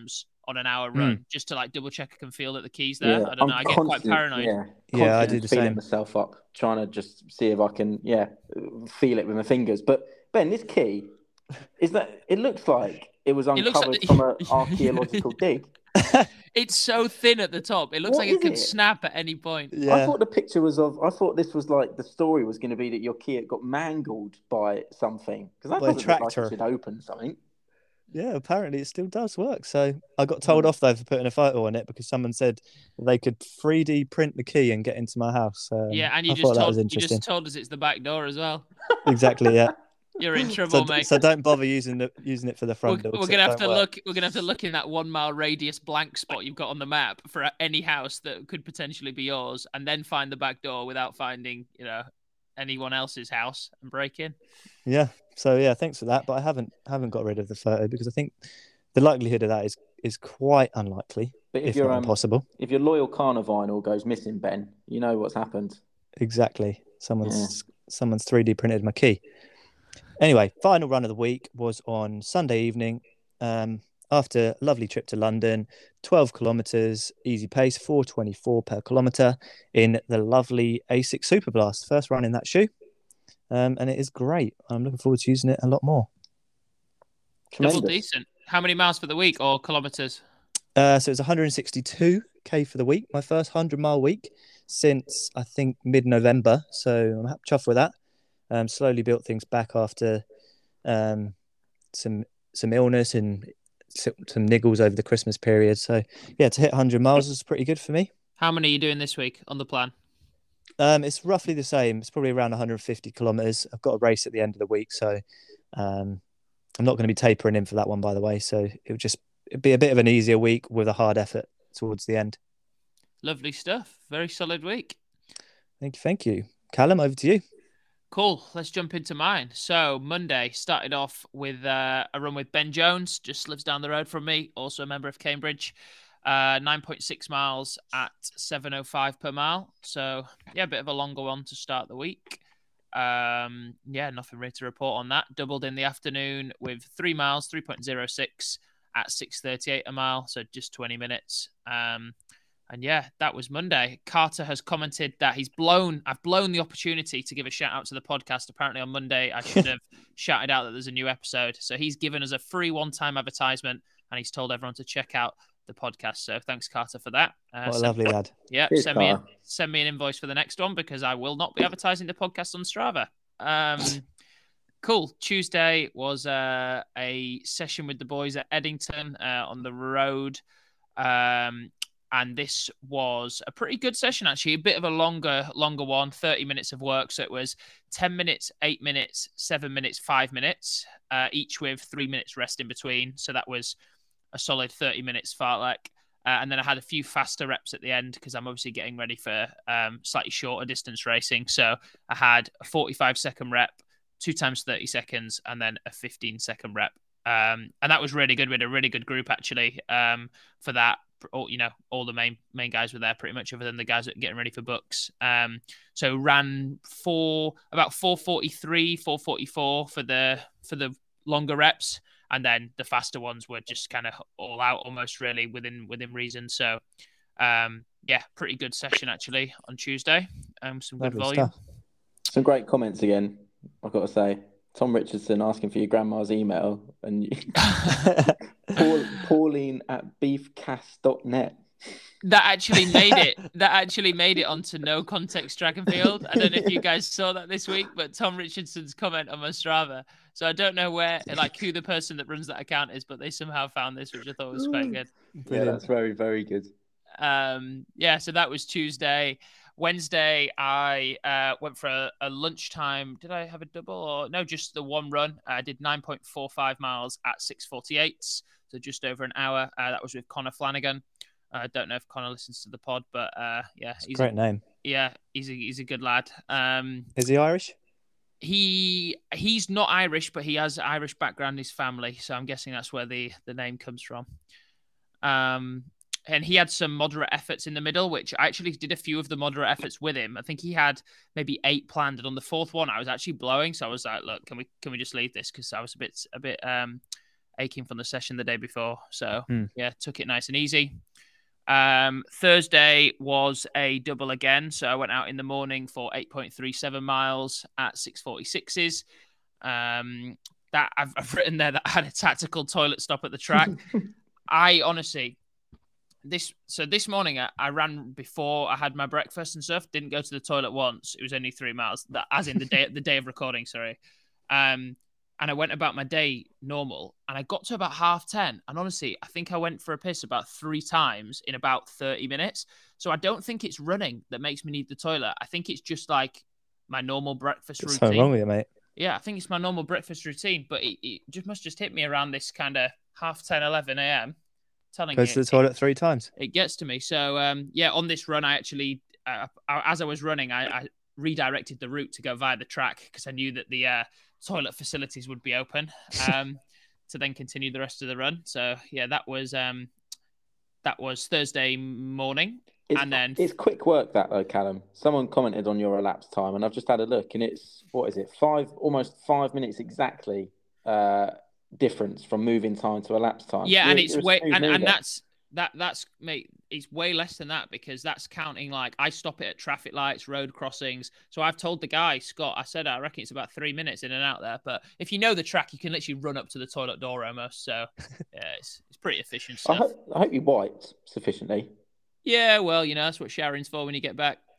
on an hour run just to like double check I can feel that the key's there. I don't know. I get quite paranoid. Yeah, I do the feeling same. myself up, trying to just see if I can, feel it with my fingers. But Ben, this key it looks like it was uncovered from an archaeological dig. It's so thin at the top. It looks like it could snap at any point. Yeah. I thought the picture was I thought this was like the story was going to be that your key got mangled by something, because that doesn't look like it should open something. Yeah, apparently it still does work. So I got told off though for putting a photo on it, because someone said they could 3D print the key and get into my house. And you just told us it's the back door as well. Exactly. Yeah. You're in trouble, mate. So don't bother using it for the front door. We're gonna have to look. We're gonna have to look in that 1 mile radius blank spot you've got on the map for any house that could potentially be yours, and then find the back door without finding, anyone else's house and break in. Yeah. So yeah, thanks for that. But I haven't got rid of the photo, because I think the likelihood of that is quite unlikely, but if not impossible. If your loyal Carna vinyl goes missing, Ben, you know what's happened. Exactly. Someone's 3D printed my key. Anyway, final run of the week was on Sunday evening. After a lovely trip to London, 12 kilometres, easy pace, 4:24 per kilometre in the lovely Asics Superblast. First run in that shoe. And it is great. I'm looking forward to using it a lot more. Double decent. How many miles for the week, or kilometres? So it's 162k for the week. My first 100-mile week since, I think, mid-November. So I'm chuffed with that. Slowly built things back after some illness and some niggles over the Christmas period. So yeah, to hit 100 miles is pretty good for me. How many are you doing this week on the plan? It's roughly the same. It's probably around 150 kilometers. I've got a race at the end of the week, so I'm not going to be tapering in for that one, by the way. So it'd be a bit of an easier week with a hard effort towards the end. Lovely stuff. Very solid week. Thank you. Callum, over to you. Cool. Let's jump into mine. So Monday started off with a run with Ben Jones, just lives down the road from me, also a member of Cambridge. 9.6 miles at 7:05 per mile. So yeah, a bit of a longer one to start the week. Nothing really to report on that. Doubled in the afternoon with 3 miles, 3.06 at 6:38 a mile. So just 20 minutes. And yeah, that was Monday. Carter has commented that I've blown the opportunity to give a shout out to the podcast. Apparently on Monday, I should have shouted out that there's a new episode. So he's given us a free one-time advertisement, and he's told everyone to check out the podcast. So thanks, Carter, for that. What a lovely lad. Yeah, send me an invoice for the next one, because I will not be advertising the podcast on Strava. Cool. Tuesday was a session with the boys at Eddington on the road. And this was a pretty good session, actually. A bit of a longer one, 30 minutes of work. So it was 10 minutes, 8 minutes, 7 minutes, 5 minutes, each with 3 minutes rest in between. So that was a solid 30 minutes fartlek. And then I had a few faster reps at the end, because I'm obviously getting ready for slightly shorter distance racing. So I had a 45-second rep, 2 times 30 seconds, and then a 15-second rep. And that was really good. We had a really good group, actually, for that. All the main guys were there pretty much, other than the guys that were getting ready for books. So ran about 4:43, 4:44 for the longer reps, and then the faster ones were just kind of all out, almost really within reason. So pretty good session actually on Tuesday. Some good volume. Stuff. Some great comments again, I've got to say. Tom Richardson asking for your grandma's email, and Pauline at beefcast.net. That actually made it onto No Context Track and Field. I don't know if you guys saw that this week, but Tom Richardson's comment on my Strava. So I don't know who the person that runs that account is, but they somehow found this, which I thought was quite good. Yeah, that's very, very good. So that was Tuesday. Wednesday, I went for a lunchtime. Did I have a double or no? Just the one run. I did 9.45 miles at 6:48, so just over an hour. That was with Connor Flanagan. I don't know if Connor listens to the pod, but he's a great name. Yeah, he's a good lad. Is he Irish? He's not Irish, but he has Irish background in his family, so I'm guessing that's where the name comes from. And he had some moderate efforts in the middle, which I actually did a few of the moderate efforts with him. I think he had maybe 8 planned, and on the 4th one, I was actually blowing. So I was like, "Look, can we just leave this?" Because I was a bit aching from the session the day before. So Mm. yeah, took it nice and easy. Thursday was a double again. So I went out in the morning for 8.37 miles at 6:46s. That I've written there that I had a tactical toilet stop at the track. I honestly, this morning I ran before I had my breakfast and stuff. Didn't go to the toilet once. It was only 3 miles. That, as in the day of recording. Sorry. And I went about my day normal, and I got to about 10:30. And honestly, I think I went for a piss about 3 times in about 30 minutes. So I don't think it's running that makes me need the toilet. I think it's just like my normal breakfast routine. Something wrong with it, mate. Yeah, I think it's my normal breakfast routine, but it must just hit me around this kind of 10:30, 11 a.m. Go to the toilet 3 times. It gets to me. So yeah, on this run, I actually, as I was running, I redirected the route to go via the track because I knew that the toilet facilities would be open to then continue the rest of the run. So yeah, that was Thursday morning. It's quick work that though, Callum. Someone commented on your elapsed time, and I've just had a look, and it's almost 5 minutes exactly difference from moving time to elapsed time. Yeah, and it's way and that's mate, it's way less than that because that's counting like I stop it at traffic lights, road crossings. So I've told the guy, Scott, I said I reckon it's about 3 minutes in and out there. But if you know the track, you can literally run up to the toilet door almost. So yeah, it's pretty efficient stuff. I hope you wiped sufficiently. Yeah, well, that's what showering's for when you get back.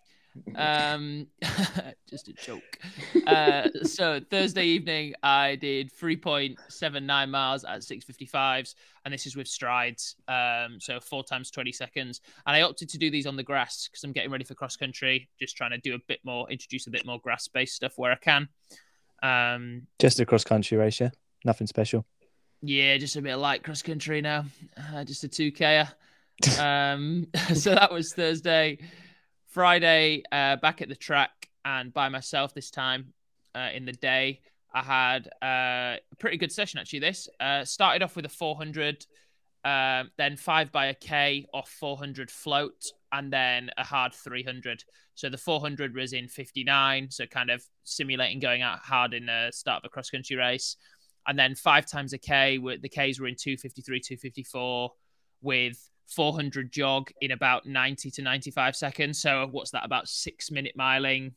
Just a joke. So Thursday evening, I did 3.79 miles at 6:55s, and this is with strides. So 4 times 20 seconds. And I opted to do these on the grass because I'm getting ready for cross country, just trying to do introduce a bit more grass based stuff where I can. Just a cross country race, yeah? Nothing special. Yeah, just a bit of light cross country now. Just a 2K. So that was Thursday. Friday, back at the track and by myself this time in the day. I had a pretty good session, actually, this. Started off with a 400, then 5 by a K off 400 float, and then a hard 300. So the 400 was in 59, so kind of simulating going out hard in the start of a cross-country race. And then 5 times a K, the Ks were in 2:53, 2:54 with 400 jog in about 90 to 95 seconds. So what's that, about 6 minute miling,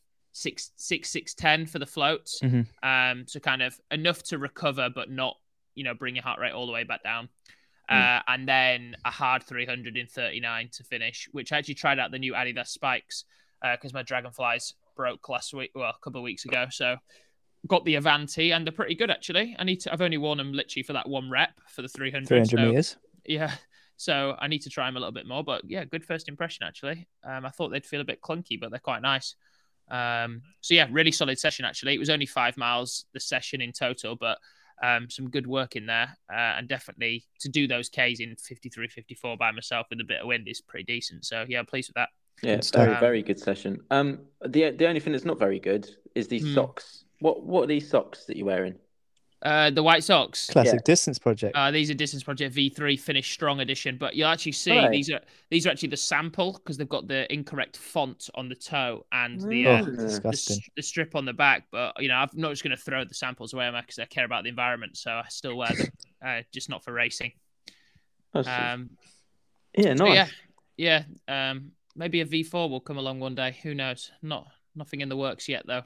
6:10 for the floats. Mm-hmm. So kind of enough to recover, but not, bring your heart rate all the way back down. And then a hard 300 in 39 to finish, which I actually tried out the new Adidas spikes because my Dragonflies broke a couple of weeks ago. So got the Avanti and they're pretty good, actually. I've only worn them literally for that 1 rep for the 300. 300 meters. Yeah. So I need to try them a little bit more, but yeah, good first impression, actually. I thought they'd feel a bit clunky, but they're quite nice. So yeah, really solid session, actually. It was only 5 miles, the session in total, but some good work in there. And definitely to do those Ks in 53, 54 by myself with a bit of wind is pretty decent. So yeah, I'm pleased with that. Yeah, very, very good session. The only thing that's not very good is these socks. What are these socks that you're wearing? The white socks. Classic Distance Project. These are Distance Project V3 Finish Strong Edition, but you'll actually see these are actually the sample because they've got the incorrect font on the toe and the strip on the back. But I'm not just going to throw the samples away because I care about the environment, so I still wear them, just not for racing. Yeah, nice. Yeah. Maybe a V4 will come along one day. Who knows? Nothing in the works yet, though.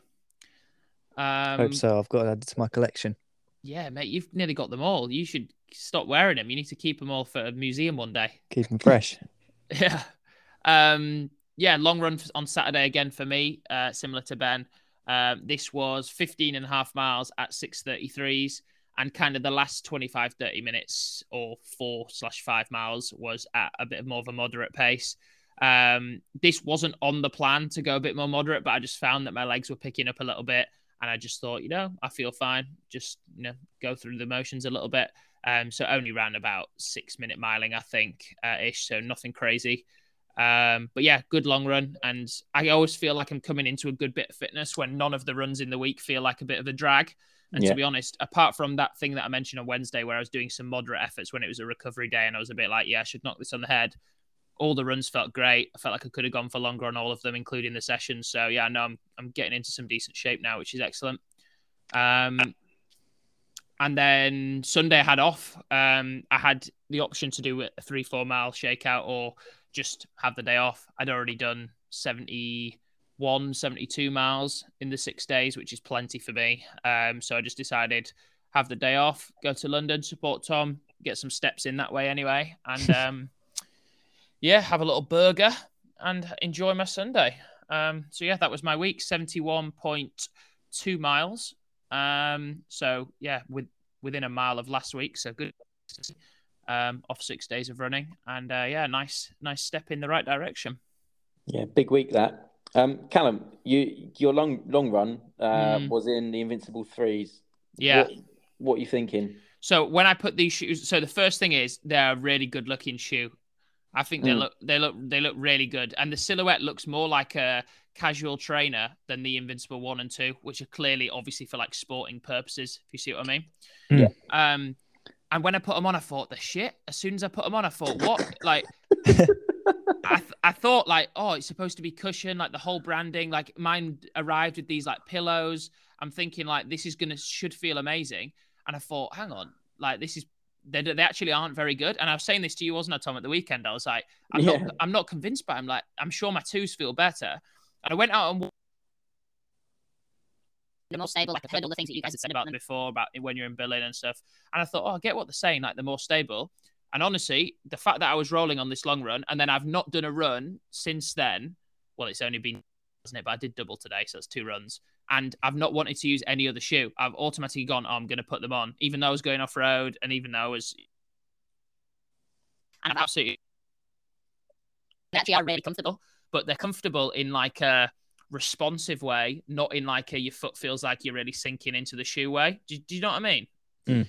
Hope so. I've got to add it to my collection. Yeah, mate, you've nearly got them all. You should stop wearing them. You need to keep them all for a museum one day. Keep them fresh. Yeah. Long run on Saturday again for me, similar to Ben. This was 15.5 miles at 6:33s, and kind of the last 25, 30 minutes or 4/5 miles was at a bit more of a moderate pace. This wasn't on the plan to go a bit more moderate, but I just found that my legs were picking up a little bit. And I just thought, I feel fine. Just, go through the motions a little bit. So only ran about 6 minute miling, I think, ish. So nothing crazy. But yeah, good long run. And I always feel like I'm coming into a good bit of fitness when none of the runs in the week feel like a bit of a drag. And to be honest, apart from that thing that I mentioned on Wednesday where I was doing some moderate efforts when it was a recovery day and I was a bit like, I should knock this on the head. All the runs felt great. I felt like I could have gone for longer on all of them, including the sessions. So yeah, no, I'm getting into some decent shape now, which is excellent. And then Sunday I had off. I had the option to do a 3-4 mile shakeout or just have the day off. I'd already done 71, 72 miles in the 6 days, which is plenty for me. So I just decided have the day off, go to London, support Tom, get some steps in that way anyway. And yeah, have a little burger and enjoy my Sunday. So yeah, that was my week, 71.2 miles. So yeah, within a mile of last week. So good. Off 6 days of running, and yeah, nice step in the right direction. Yeah, big week that. Callum, your long run was in the Invincible 3s. Yeah. What are you thinking? So when I put these shoes, so the first thing is they're a really good looking shoe. I think they look really good, and the silhouette looks more like a casual trainer than the Invincible 1 and 2, which are clearly obviously for like sporting purposes. If you see what I mean? Yeah. And when I put them on, I thought the shit. As soon as I put them on, I thought what? Like, I thought like, oh, it's supposed to be cushion, like the whole branding. Like mine arrived with these like pillows. I'm thinking like this is should feel amazing. And I thought, hang on, like this is. They actually aren't very good. And I was saying this to you, wasn't I, Tom, at the weekend? I was like, I'm not convinced by them. Like, I'm sure my 2s feel better. And I went out and they're more stable. Like I've heard all the things that you guys have said about them before, about when you're in Berlin and stuff. And I thought, oh, I get what they're saying. Like they're more stable. And honestly, the fact that I was rolling on this long run and then I've not done a run since then. Well, it's only been, hasn't it? But I did double today, so that's 2 runs. And I've not wanted to use any other shoe. I've automatically gone, oh, I'm going to put them on, even though I was going off road and even though I was. And I've absolutely. They actually are really comfortable, but they're comfortable in like a responsive way, not in like your foot feels like you're really sinking into the shoe way. Do you know what I mean?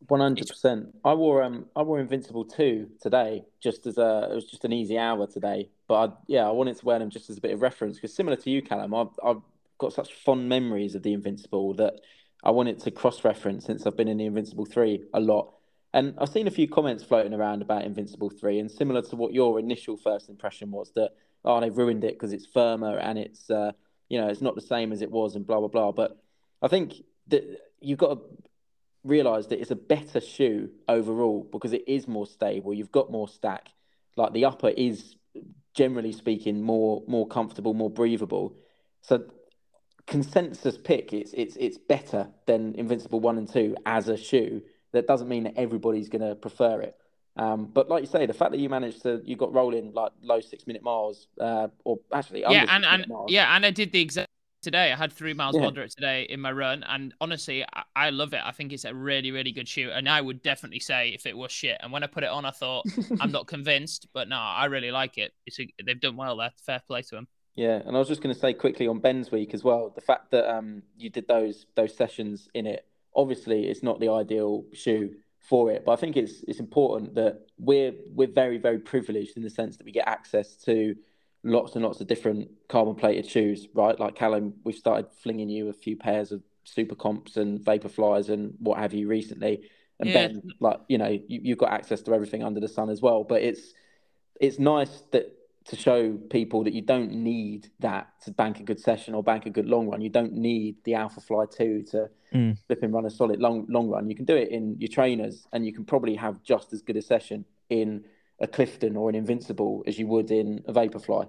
100%. I wore Invincible 2 today, just as it was just an easy hour today. But I wanted to wear them just as a bit of reference because similar to you, Callum, I've got such fond memories of the Invincible that I wanted to cross-reference since I've been in the Invincible 3 a lot. And I've seen a few comments floating around about Invincible 3, and similar to what your initial first impression was, that, oh, they've ruined it because it's firmer and it's, it's not the same as it was and blah, blah, blah. But I think that you've got to realise that it's a better shoe overall because it is more stable. You've got more stack. Like the upper is, generally speaking, more comfortable, more breathable. So consensus pick, it's better than Invincible 1 and 2 as a shoe. That doesn't mean that everybody's going to prefer it. But like you say, the fact that you got rolling like low 6-minute miles, or actually under 6 minute miles. Yeah, and I did the exact today. I had 3 miles moderate today in my run, and honestly, I love it. I think it's a really, really good shoe, and I would definitely say if it was shit. And when I put it on, I thought I'm not convinced, but no, I really like it. They've done well there. Fair play to them. Yeah, and I was just going to say quickly on Ben's week as well, the fact that you did those sessions in it. Obviously, it's not the ideal shoe for it, but I think it's important that we're very, very privileged in the sense that we get access to lots and lots of different carbon plated shoes, right? Like Callum, we've started flinging you a few pairs of Super Comps and Vaporflies and what have you recently. And Ben, like, you've got access to everything under the sun as well. But it's nice to show people that you don't need that to bank a good session or bank a good long run. You don't need the Alphafly 2 to flip and run a solid long run. You can do it in your trainers, and you can probably have just as good a session in a Clifton or an Invincible as you would in a Vaporfly.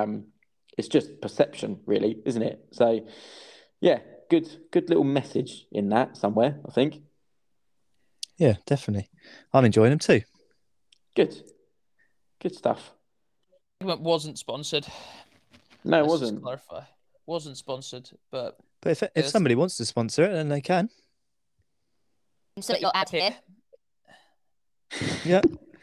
It's just perception, really, isn't it? So, yeah, good little message in that somewhere, I think. Yeah, definitely. I'm enjoying them too. Good stuff. It wasn't sponsored. No, it wasn't. Just clarify. Wasn't sponsored, but if somebody wants to sponsor it, then they can. Insert your ad here. Yeah.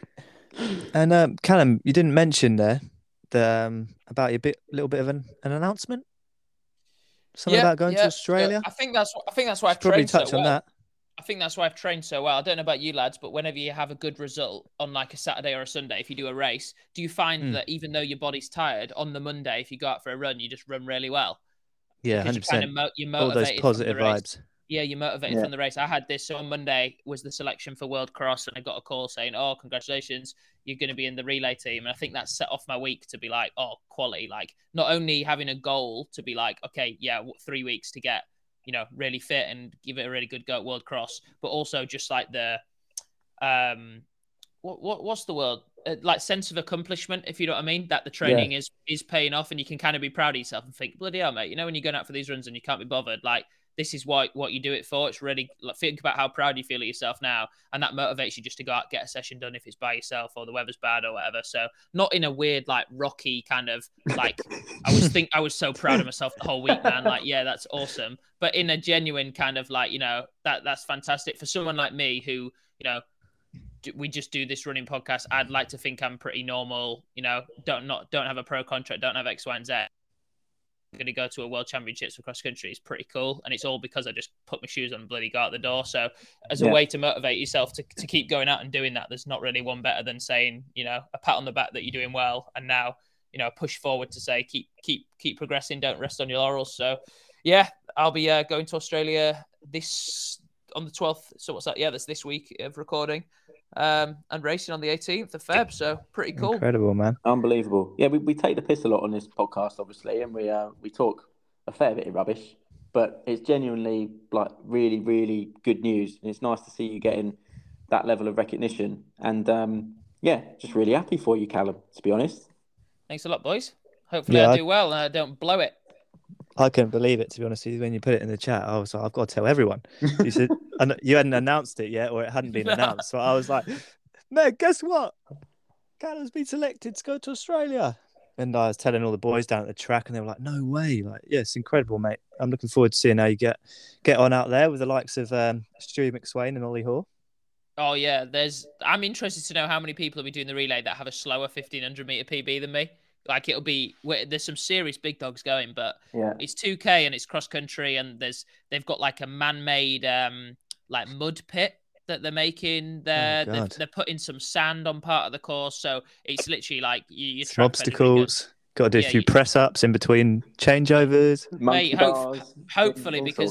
And Callum, you didn't mention there about your little bit of an announcement. Something about going to Australia. I think that's why I've probably trained touch so on well. that. I think that's why I've trained so well. I don't know about you lads, but whenever you have a good result on like a Saturday or a Sunday, if you do a race, do you find that even though your body's tired, on the Monday, if you go out for a run, you just run really well? Yeah, 100%. You're motivated. All those positive vibes. Yeah, you're motivated from the race. I had this. So on Monday was the selection for World Cross, and I got a call saying, oh, congratulations, you're going to be in the relay team. And I think that set off my week to be like, oh, quality. Like, not only having a goal to be like, okay, 3 weeks to get really fit and give it a really good go at World Cross, but also just like the what's the word? Like sense of accomplishment, if you know what I mean, that the training is paying off, and you can kind of be proud of yourself and think, bloody hell, mate, when you're going out for these runs and you can't be bothered, like this is what you do it for. It's really like, think about how proud you feel of yourself now, and that motivates you just to go out, get a session done if it's by yourself or the weather's bad or whatever. So not in a weird like Rocky kind of like I was so proud of myself the whole week, man. Like, yeah, that's awesome, but in a genuine kind of like that's fantastic for someone like me who we just do this running podcast. I'd like to think I'm pretty normal, don't have a pro contract, don't have X, Y, and Z. I'm going to go to a world championships for cross country. It's pretty cool. And it's all because I just put my shoes on and bloody go out the door. So as a way to motivate yourself to keep going out and doing that, there's not really one better than saying, a pat on the back that you're doing well. And now, push forward to say, keep progressing. Don't rest on your laurels. So yeah, I'll be going to Australia on the 12th. So what's that? Yeah, that's this week of recording. And racing on the 18th of Feb, so pretty cool. Incredible, man. Unbelievable. Yeah, we take the piss a lot on this podcast, obviously, and we talk a fair bit of rubbish, but it's genuinely like really, really good news, and it's nice to see you getting that level of recognition. And just really happy for you, Callum, to be honest. Thanks a lot, boys. Hopefully I do well and I don't blow it. I couldn't believe it, to be honest with you. When you put it in the chat, I was like, I've got to tell everyone. You said you hadn't announced it yet, or it hadn't been announced. So I was like, mate, guess what? Callum's been selected to go to Australia. And I was telling all the boys down at the track, and they were like, no way. Like, yeah, it's incredible, mate. I'm looking forward to seeing how you get on out there with the likes of Stewie McSwain and Ollie Hoare. Oh, yeah. I'm interested to know how many people will be doing the relay that have a slower 1,500 meter PB than me. Like there's some serious big dogs going, but it's 2K and it's cross country, and they've got like a man-made like mud pit that they're making there. They're putting some sand on part of the course, so it's literally like you some obstacles. Got to do a few press ups in between changeovers. Mate, hopefully, because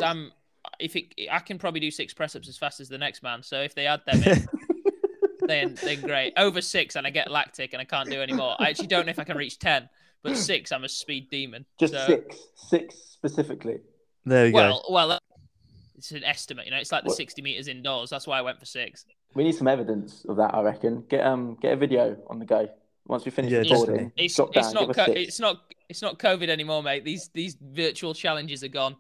I can probably do 6 press ups as fast as the next man. So if they add them in. Then great. Over 6 and I get lactic and I can't do any more. I actually don't know if I can reach 10, but 6 I'm a speed demon. Just 6 specifically. There you go. Well, it's an estimate. It's like the 60 meters indoors. That's why I went for 6. We need some evidence of that, I reckon. Get a video on the go once we finish recording. It's not COVID anymore, mate. These virtual challenges are gone.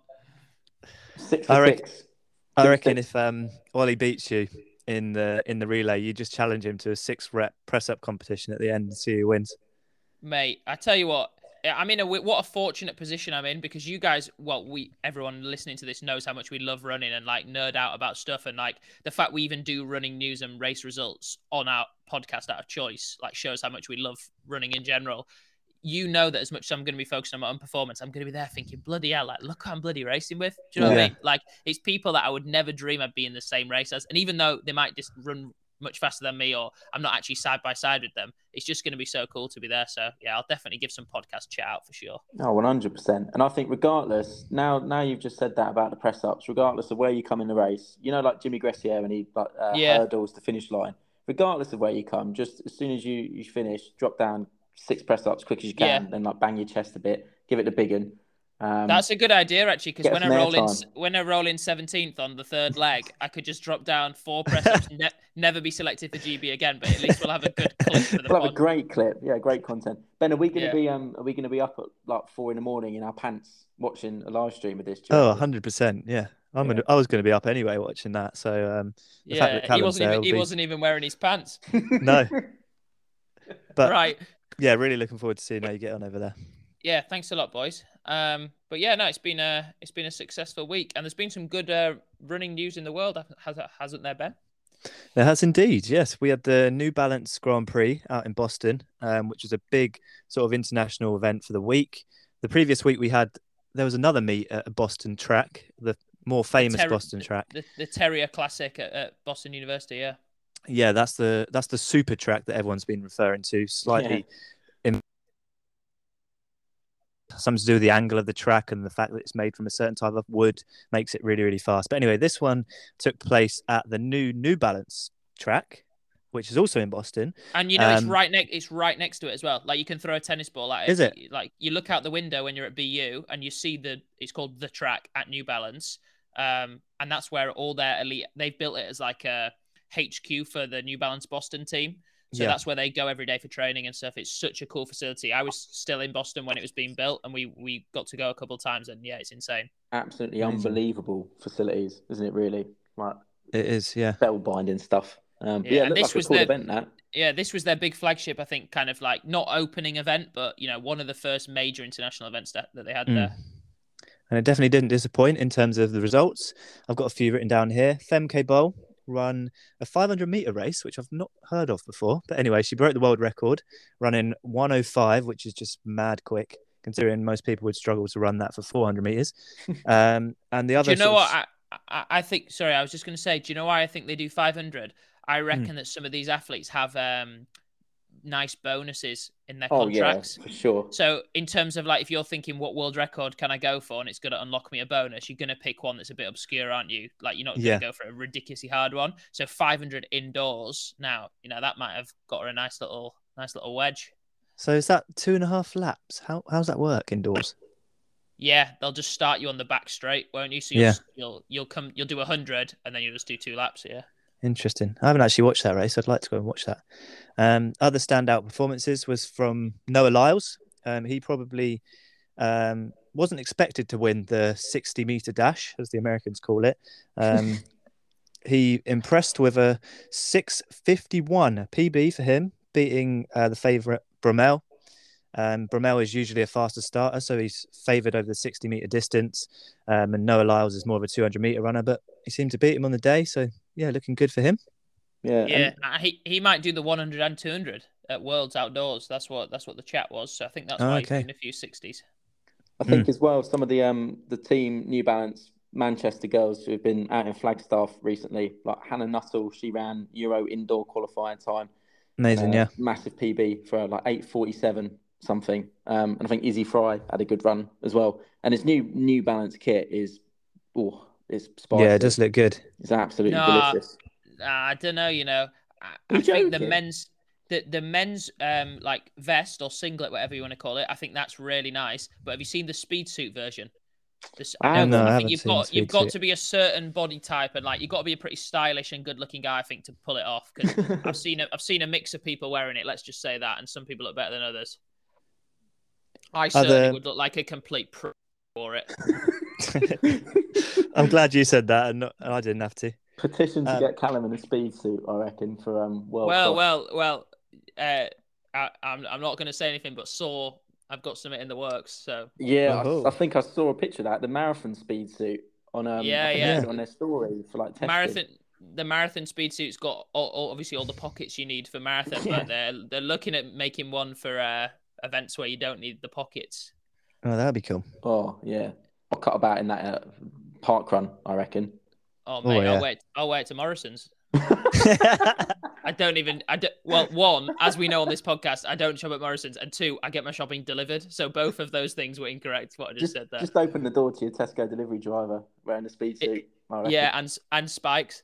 6 for 6. I reckon if Ollie beats you in the relay, you just challenge him to a 6-rep press-up competition at the end and see who wins. Mate, I tell you what, I'm in what a fortunate position I'm in, because you guys, everyone listening to this knows how much we love running and like nerd out about stuff, and like the fact we even do running news and race results on our podcast out of choice, like shows how much we love running in general. That as much as I'm going to be focused on my own performance, I'm going to be there thinking, bloody hell, like, look who I'm bloody racing with. Do you know what I mean? Like, it's people that I would never dream I'd be in the same race as. And even though they might just run much faster than me, or I'm not actually side by side with them, it's just going to be so cool to be there. So, yeah, I'll definitely give some podcast chat out for sure. Oh, 100%. And I think regardless, now you've just said that about the press-ups, regardless of where you come in the race, like Jimmy Gressier when he hurdles the finish line, regardless of where you come, just as soon as you finish, drop down, 6 press ups quick as you can, then like bang your chest a bit, give it the big one. That's a good idea actually, because when I roll in 17th on the 3rd leg, I could just drop down 4 press ups, never be selected for GB again. But at least we'll have a good clip for the pod. We'll have a great clip, great content. Ben, are we going to be up at like 4 a.m. in our pants watching a live stream of this? 100%, yeah. I was going to be up anyway watching that. So the fact that he wasn't even wearing his pants. No, but right. Yeah, really looking forward to seeing how you get on over there. Yeah, thanks a lot, boys. But yeah, no, it's been a successful week, and there's been some good running news in the world, hasn't there, Ben? There has indeed, yes. We had the New Balance Grand Prix out in Boston, which was a big sort of international event for the week. The previous week there was another meet at a Boston track, the more famous Boston track. The Terrier Classic at Boston University, yeah. Yeah, that's the super track that everyone's been referring to. Slightly, something to do with the angle of the track and the fact that it's made from a certain type of wood makes it really, really fast. But anyway, this one took place at the New Balance track, which is also in Boston. And it's right next to it as well. Like you can throw a tennis ball at it. Is it? Like you look out the window when you're at BU and you see it's called The Track at New Balance. And that's where all their elite, they've built it as like a HQ for the New Balance Boston team. So that's where they go every day for training and stuff. It's such a cool facility. I was still in Boston when it was being built, and we got to go a couple of times, and yeah, it's insane. Absolutely unbelievable facilities, isn't it? Really, like it is, yeah, spellbinding stuff. But and this like was a cool event. That this was their big flagship. I think, kind of like not opening event, but one of the first major international events that they had there. And it definitely didn't disappoint in terms of the results. I've got a few written down here. Femke Bol run a 500-meter race, which I've not heard of before. But anyway, she broke the world record, running 1:05, which is just mad quick, considering most people would struggle to run that for 400 meters. And the other, do you know what? I think. Sorry, I was just going to say. Do you know why I think they do 500? I reckon that some of these athletes have nice bonuses in their contracts. Yeah, for sure. So in terms of like, if you're thinking what world record can I go for and it's going to unlock me a bonus, you're going to pick one that's a bit obscure, aren't you? Like you're not going to go for a ridiculously hard one. So 500 indoors now, that might have got her a nice little wedge. So is that 2.5 laps? How's that work indoors? Yeah, they'll just start you on the back straight, won't you? So you'll do 100 and then you'll just do 2 laps. Yeah. Interesting. I haven't actually watched that race. I'd like to go and watch that. Other standout performances was from Noah Lyles. He probably wasn't expected to win the 60-meter dash, as the Americans call it. He impressed with a 6:51 PB for him, beating the favourite Bromell. Bromell is usually a faster starter, so he's favoured over the 60-meter distance. And Noah Lyles is more of a 200-meter runner, but he seemed to beat him on the day. So, yeah, looking good for him. Yeah. He might do the 100 and 200 at Worlds Outdoors. That's what the chat was. So I think that's why he's doing a few 60s. I think as well, some of the team New Balance Manchester girls who have been out in Flagstaff recently, like Hannah Nuttall, she ran Euro indoor qualifying time. Amazing, massive PB for like 8:47 something. And I think Izzy Fry had a good run as well. And his New Balance kit is spicy. Yeah, it does look good. It's absolutely delicious. I don't know, I think the men's like vest or singlet, whatever you want to call it, I think that's really nice. But have you seen the speed suit version? I think you've got to be a certain body type and like you've got to be a pretty stylish and good looking guy, I think, to pull it off. Because I've seen a mix of people wearing it. Let's just say that, and some people look better than others. I certainly would look like a complete pro for it. I'm glad you said that, and I didn't have to. Petition to get Callum in a speed suit, I reckon, for World Cup. Well. I'm not going to say anything, but I've got something in the works. So yeah, I think I saw a picture of that, the marathon speed suit on on their story for like testing. The marathon speed suit's got obviously all the pockets you need for marathon, but they're looking at making one for events where you don't need the pockets. Oh, that'd be cool. Oh yeah, I'll cut about in that park run, I reckon. Oh mate, I'll wear it to Morrison's. Well, one, as we know on this podcast, I don't shop at Morrison's, and 2, I get my shopping delivered. So both of those things were incorrect. What I just said there. Just open the door to your Tesco delivery driver wearing a speed suit. Yeah, and spikes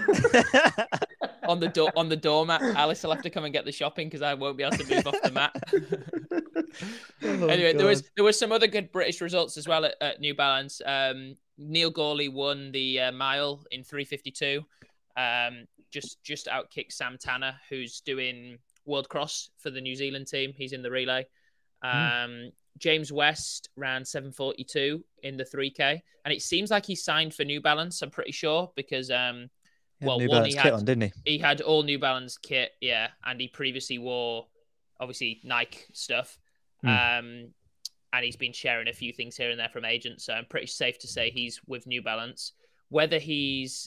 on the doormat. Alice will have to come and get the shopping because I won't be able to move off the mat. Anyway, God. there was some other good British results as well at New Balance. Neil Gawley won the mile in 3:52. Just outkicked Sam Tanner, who's doing World Cross for the New Zealand team. He's in the relay. James West ran 7:42 in the 3K, and it seems like he signed for New Balance. I'm pretty sure because New Balance kit on, didn't he? He had all New Balance kit, yeah, and he previously wore obviously Nike stuff. And he's been sharing a few things here and there from agents, so I'm pretty safe to say he's with New Balance. Whether he's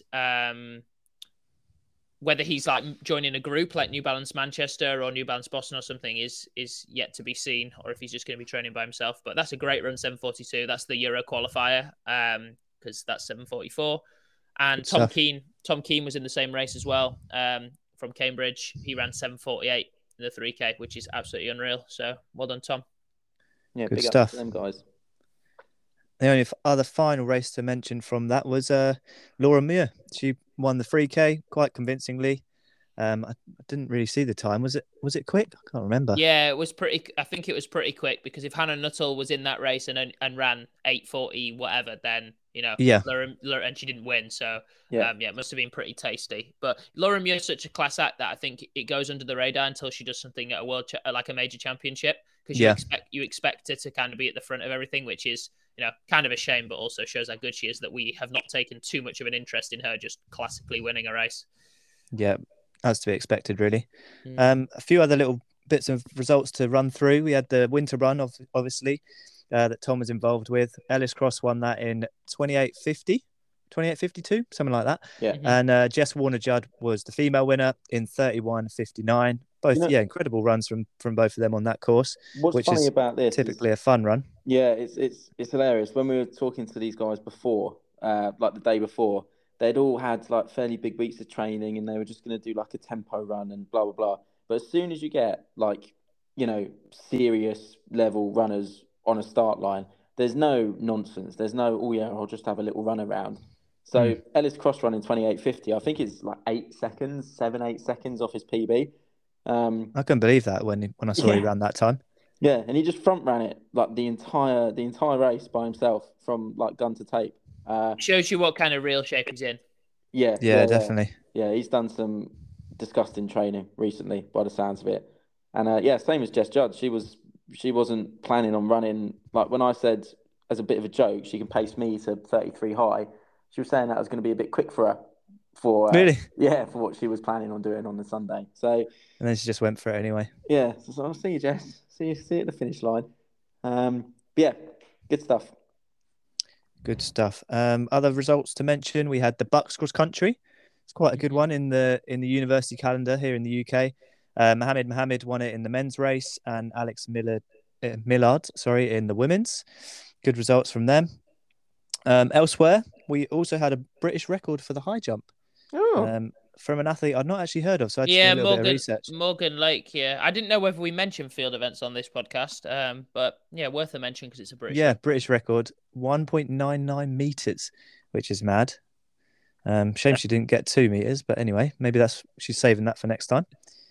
like joining a group like New Balance Manchester or New Balance Boston or something is yet to be seen, or if he's just going to be training by himself. But that's a great run, 7:42. That's the Euro qualifier, because that's 7:44. And Tom Keane was in the same race as well, from Cambridge. He ran 7:48 in the 3K, which is absolutely unreal. So well done, Tom. Yeah, good big stuff. Up to them guys. The only other final race to mention from that was Laura Muir. She won the 3K quite convincingly. I didn't really see the time. Was it quick? I can't remember. Yeah, it was pretty. I think it was pretty quick because if Hannah Nuttall was in that race and ran 8:40 whatever, then Yeah. and she didn't win. So Yeah. it must have been pretty tasty. But Laura Muir's such a class act that I think it goes under the radar until she does something at like a major championship, because you expect her to kind of be at the front of everything, which is kind of a shame, but also shows how good she is that we have not taken too much of an interest in her just classically winning a race. Yeah, as to be expected, really. A few other little bits of results to run through. We had the winter run, obviously, that Tom was involved with. Ellis Cross won that in 28:50, 28:52, something like that. Yeah. And Jess Warner-Judd was the female winner in 31:59. Both, incredible runs from both of them on that course. What's funny about this? Typically a fun run. Yeah, it's hilarious. When we were talking to these guys before, like the day before, they'd all had like fairly big weeks of training, and they were just going to do like a tempo run and blah blah blah. But as soon as you get like serious level runners on a start line, there's no nonsense. There's no I'll just have a little run around. So Ellis Cross running 28:50, I think it's like 8 seconds off his PB. I couldn't believe that when I saw he ran that time. Yeah, and he just front ran it like the entire race by himself from like gun to tape. Shows you what kind of real shape he's in. Yeah, definitely. Yeah, he's done some disgusting training recently, by the sounds of it. And same as Jess Judd. She wasn't planning on running. Like when I said as a bit of a joke, she can pace me to 33 high. She was saying that was going to be a bit quick for her. Really? Yeah, for what she was planning on doing on the Sunday. So. And then she just went for it anyway. Yeah, so I'll see you, Jess. See you at the finish line. Yeah, good stuff. Good stuff. Other results to mention: we had the Bucks cross country. It's quite a good one in the university calendar here in the UK. Mohammed won it in the men's race, and Alex Millard, in the women's. Good results from them. Elsewhere, we also had a British record for the high jump. Oh. From an athlete I'd not actually heard of, so I just did a little bit of research. Morgan Lake, I didn't know whether we mentioned field events on this podcast, but worth a mention because it's a British record. British record, 1.99 meters, which is mad. Shame she didn't get 2 meters, but anyway, maybe she's saving that for next time.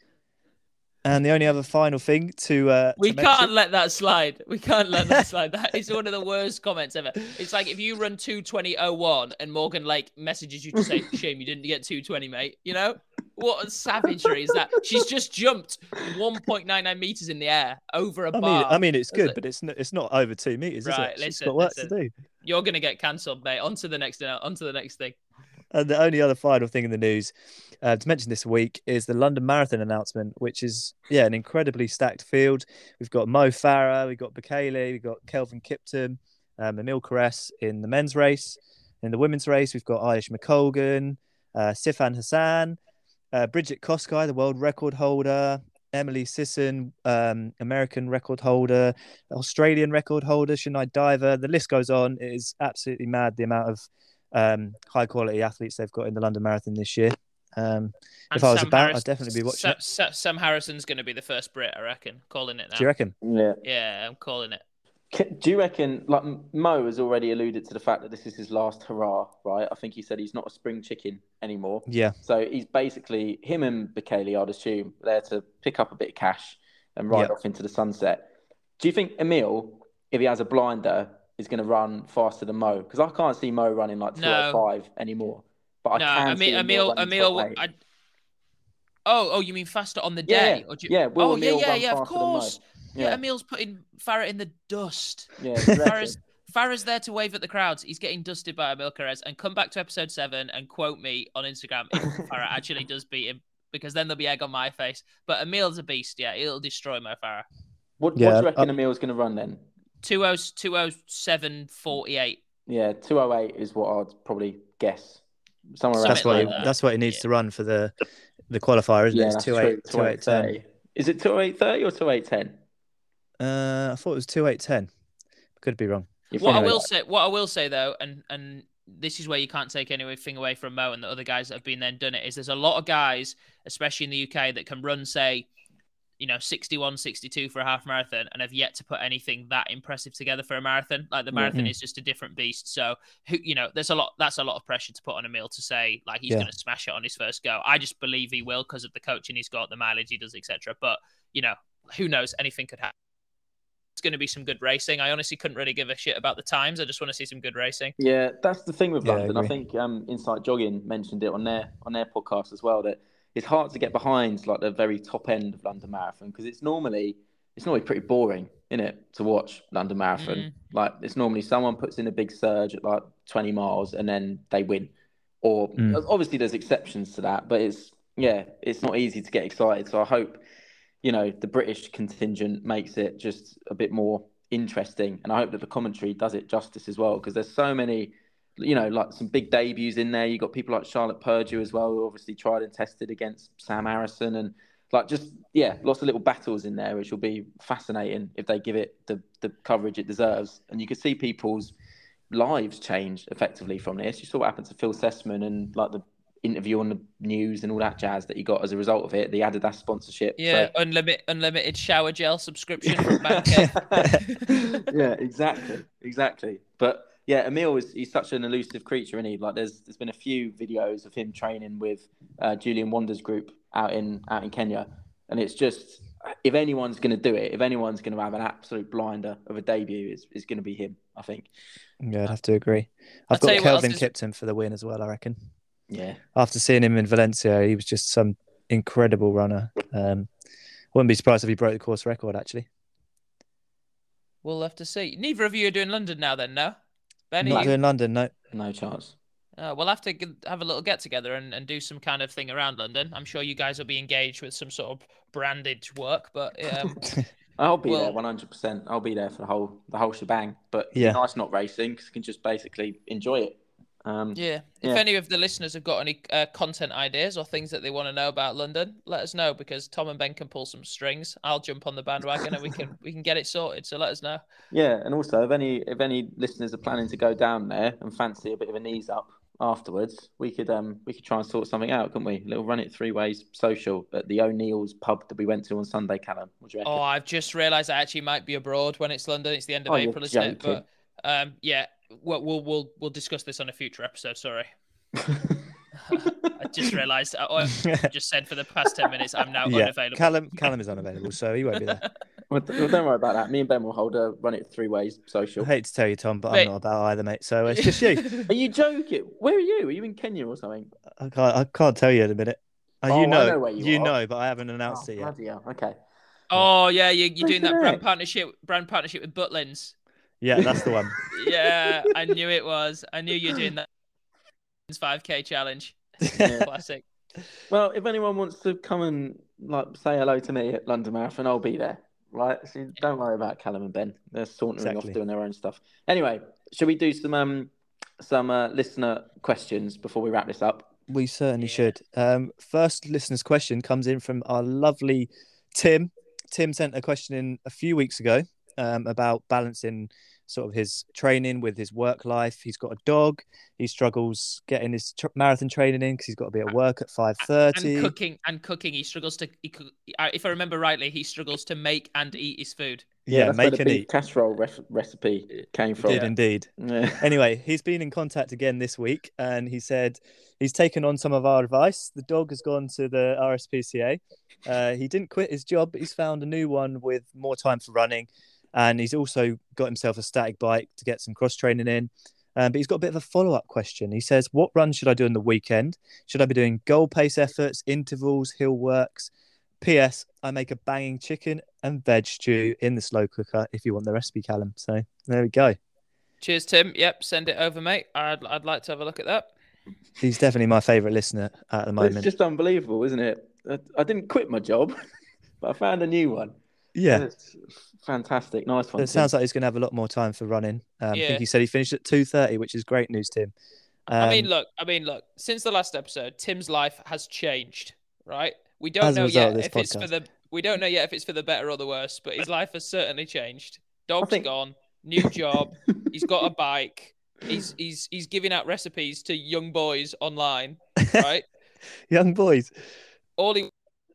And the only other final thing we can't let that slide. We can't let that slide. That is one of the worst comments ever. It's like if you run 2:20.01 and Morgan Lake messages you to say, "Shame you didn't get 2:20, mate." What a savagery is that? She's just jumped 1.99 meters in the air over a bar. I mean, it's good, but it's not over 2 meters, right, is it? She's got work to do. You're gonna get cancelled, mate. On to the next thing. And the only other final thing in the news to mention this week is the London Marathon announcement, which is, an incredibly stacked field. We've got Mo Farah, we've got Bekele, we've got Kelvin Kipton, Emil Caress in the men's race. In the women's race, we've got Aish McColgan, Sifan Hassan, Bridget Kosgei, the world record holder, Emily Sisson, American record holder, Australian record holder, Shania Diver. The list goes on. It is absolutely mad, the amount of high quality athletes they've got in the London Marathon this year. If I was I'd definitely be watching it. Sam Harrison's going to be the first Brit, I reckon. Calling it now. Do you reckon? Yeah, I'm calling it. Do you reckon, like Mo has already alluded to the fact that this is his last hurrah, right? I think he said he's not a spring chicken anymore. Yeah. So he's basically, him and Bekele, I'd assume, there to pick up a bit of cash and ride off into the sunset. Do you think Emil, if he has a blinder, is going to run faster than Mo? Because I can't see Mo running like 2:05 anymore. But I can see Emil. Oh, you mean faster on the day? Yeah. Will Emil run faster of course. Than Mo? Yeah, Emil's putting Farah in the dust. Yeah, Farah's there to wave at the crowds. He's getting dusted by Emil Caress. And come back to episode 7 and quote me on Instagram if Farah actually does beat him, because then there'll be egg on my face. But Emil's a beast. Yeah, he'll destroy Mo Farah. What do you reckon Emil's going to run then? 2:07.48. Yeah, 2:08 is what I'd probably guess. That's what he needs to run for the qualifier, isn't it? It's 2:8:10. Is it 2:08:30 or 2:08:10? I thought it was 2:08:10. Could be wrong. What I will say though, and this is where you can't take anything away from Mo and the other guys that have been there and done it, is there's a lot of guys, especially in the UK, that can run, say, 61, 62 for a half marathon and have yet to put anything that impressive together for a marathon. Like the marathon is just a different beast. So, that's a lot of pressure to put on Emil to say like he's going to smash it on his first go. I just believe he will because of the coaching he's got, the mileage he does, etc. But, who knows? Anything could happen. It's going to be some good racing. I honestly couldn't really give a shit about the times. I just want to see some good racing. Yeah, that's the thing with London. I I think Insight Jogging mentioned it on their podcast as well, that it's hard to get behind like the very top end of London Marathon because it's normally pretty boring, isn't it, to watch London Marathon? Like it's normally someone puts in a big surge at like 20 miles and then they win. Or obviously there's exceptions to that, but it's not easy to get excited. So I hope the British contingent makes it just a bit more interesting. And I hope that the commentary does it justice as well, because there's so many, like some big debuts in there. You got people like Charlotte Purdue as well, who obviously tried and tested against Sam Harrison, and lots of little battles in there, which will be fascinating if they give it the coverage it deserves. And you could see people's lives change effectively from this. You saw what happened to Phil Sessman and like the interview on the news and all that jazz that you got as a result of it, the Adidas sponsorship. Yeah, so... unlimited shower gel subscription from Man Cave. Yeah, exactly. But yeah, Emil he's such an elusive creature, isn't he? Like there's been a few videos of him training with Julian Wander's group out in Kenya, and it's just, if anyone's going to do it, if anyone's going to have an absolute blinder of a debut, it's going to be him, I think. Yeah, I'd have to agree. I've got Kelvin Kipton for the win as well, I reckon. Yeah. After seeing him in Valencia, he was just some incredible runner. Wouldn't be surprised if he broke the course record, actually. We'll have to see. Neither of you are doing London now, then, no? Ben, not doing London, no. No chance. We'll have to have a little get-together and do some kind of thing around London. I'm sure you guys will be engaged with some sort of branded work, but... I'll be there 100%. I'll be there for the whole shebang. But it's nice not racing because you can just basically enjoy it. If any of the listeners have got any content ideas or things that they want to know about London, let us know, because Tom and Ben can pull some strings. I'll jump on the bandwagon and we can get it sorted. So let us know. Yeah, and also if any listeners are planning to go down there and fancy a bit of a knees up afterwards, we could try and sort something out, couldn't we? A little Run It Three Ways social at the O'Neill's pub that we went to on Sunday, Callum. What do you reckon? Oh, I've just realised I actually might be abroad when it's London. It's the end of April, isn't it? But we'll discuss this on a future episode. Sorry. I just realised. I just said for the past 10 minutes I'm now unavailable. Callum is unavailable, so he won't be there. Well, don't worry about that. Me and Ben will hold a Run It Three Ways social. I hate to tell you, Tom, but I'm not about either, mate. So it's just you. Are you joking? Where are you? Are you in Kenya or something? I can't tell you in a minute. I know where you are. know, but I haven't announced it yet. Bloody hell. Okay. Oh yeah, you're doing that brand partnership with Butlins. Yeah, that's the one. Yeah, I knew it was. I knew you were doing that 5K challenge. Yeah. Classic. Well, if anyone wants to come and say hello to me at London Marathon, I'll be there. Right? So don't worry about Callum and Ben. They're sauntering off doing their own stuff. Anyway, should we do some listener questions before we wrap this up? We certainly should. First listener's question comes in from our lovely Tim. Tim sent a question in a few weeks ago about balancing sort of his training with his work life. He's got a dog. He struggles getting his marathon training in because he's got to be at work at 5:30. And cooking. He struggles to. If I remember rightly, he struggles to make and eat his food. Yeah, that's make where the and beef eat. Casserole recipe came from. Did indeed. Yeah. Anyway, he's been in contact again this week, and he said he's taken on some of our advice. The dog has gone to the RSPCA. He didn't quit his job, but he's found a new one with more time for running. And he's also got himself a static bike to get some cross training in. But he's got a bit of a follow-up question. He says, what run should I do on the weekend? Should I be doing goal pace efforts, intervals, hill works? P.S. I make a banging chicken and veg stew in the slow cooker if you want the recipe, Callum. So there we go. Cheers, Tim. Yep, send it over, mate. I'd like to have a look at that. He's definitely my favourite listener at the moment. It's just unbelievable, isn't it? I didn't quit my job, but I found a new one. Yeah. It's fantastic. Nice one. It sounds like he's going to have a lot more time for running. I think he said he finished at 2:30, which is great news, Tim. I mean, look. Since the last episode, Tim's life has changed, right? We don't know yet if it's for the better or the worse, but his life has certainly changed. Dog's gone, new job. He's got a bike. He's giving out recipes to young boys online, right? Young boys. All he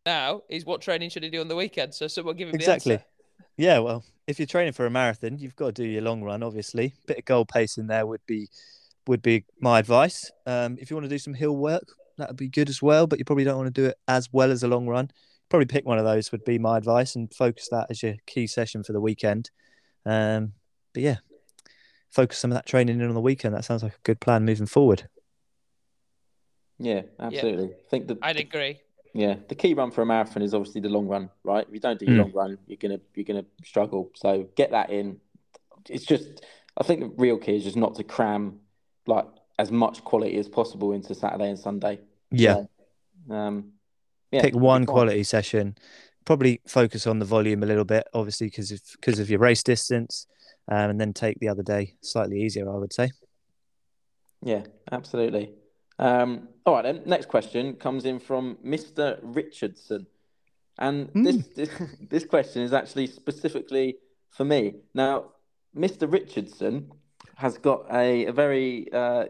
now is what training should he do on the weekend? So someone give him Exactly. the answer. Yeah, well, if you're training for a marathon, you've got to do your long run, obviously. Bit of goal pace in there would be my advice. If you want to do some hill work, that would be good as well, but you probably don't want to do it as well as a long run. Probably pick one of those would be my advice and focus that as your key session for the weekend. But yeah, focus some of that training in on the weekend. That sounds like a good plan moving forward. Yeah, absolutely. I think I'd agree. Yeah, the key run for a marathon is obviously the long run, right? If you don't do your long run, you're gonna struggle. So get that in. It's just, I think the real key is just not to cram like as much quality as possible into Saturday and Sunday. Yeah. So, pick one quality session. Probably focus on the volume a little bit, obviously because of your race distance, and then take the other day slightly easier, I would say. Yeah, absolutely. All right, then. Next question comes in from Mr. Richardson. And this question is actually specifically for me. Now, Mr. Richardson has got a very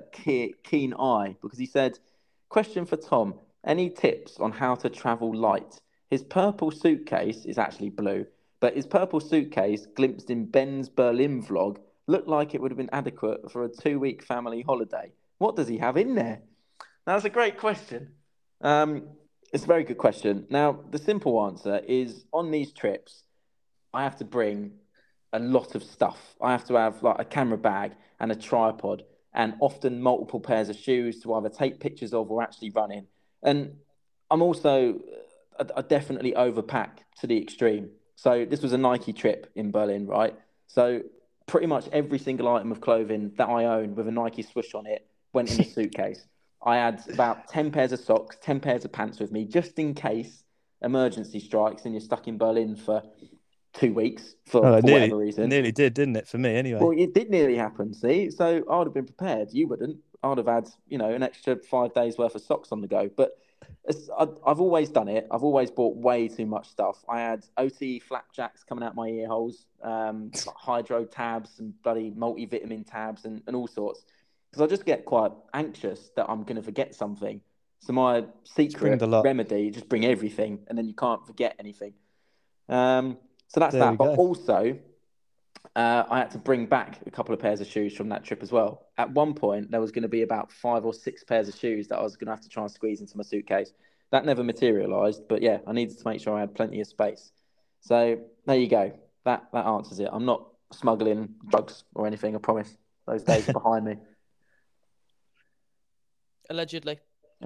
keen eye because he said, question for Tom, any tips on how to travel light? His purple suitcase is actually blue, but his purple suitcase, glimpsed in Ben's Berlin vlog, looked like it would have been adequate for a 2-week family holiday. What does he have in there? Now, that's a great question. It's a very good question. Now, the simple answer is on these trips, I have to bring a lot of stuff. I have to have like a camera bag and a tripod and often multiple pairs of shoes to either take pictures of or actually run in. And I'm also, I definitely overpack to the extreme. So this was a Nike trip in Berlin, right? So pretty much every single item of clothing that I own with a Nike swoosh on it went in a suitcase. I had about 10 pairs of socks, 10 pairs of pants with me, just in case emergency strikes and you're stuck in Berlin for 2 weeks for whatever reason. Nearly did, didn't it, for me anyway? Well, it did nearly happen, see? So I would have been prepared. You wouldn't. I would have had, an extra 5 days worth of socks on the go. But I've always done it. I've always bought way too much stuff. I had OTE flapjacks coming out my ear holes, like hydro tabs and bloody multivitamin tabs and all sorts. Because I just get quite anxious that I'm going to forget something. So my secret remedy, just bring everything and then you can't forget anything. So that's that. But also, I had to bring back a couple of pairs of shoes from that trip as well. At one point, there was going to be about 5 or 6 pairs of shoes that I was going to have to try and squeeze into my suitcase. That never materialised. But yeah, I needed to make sure I had plenty of space. So there you go. That answers it. I'm not smuggling drugs or anything, I promise. Those days are behind me. Allegedly.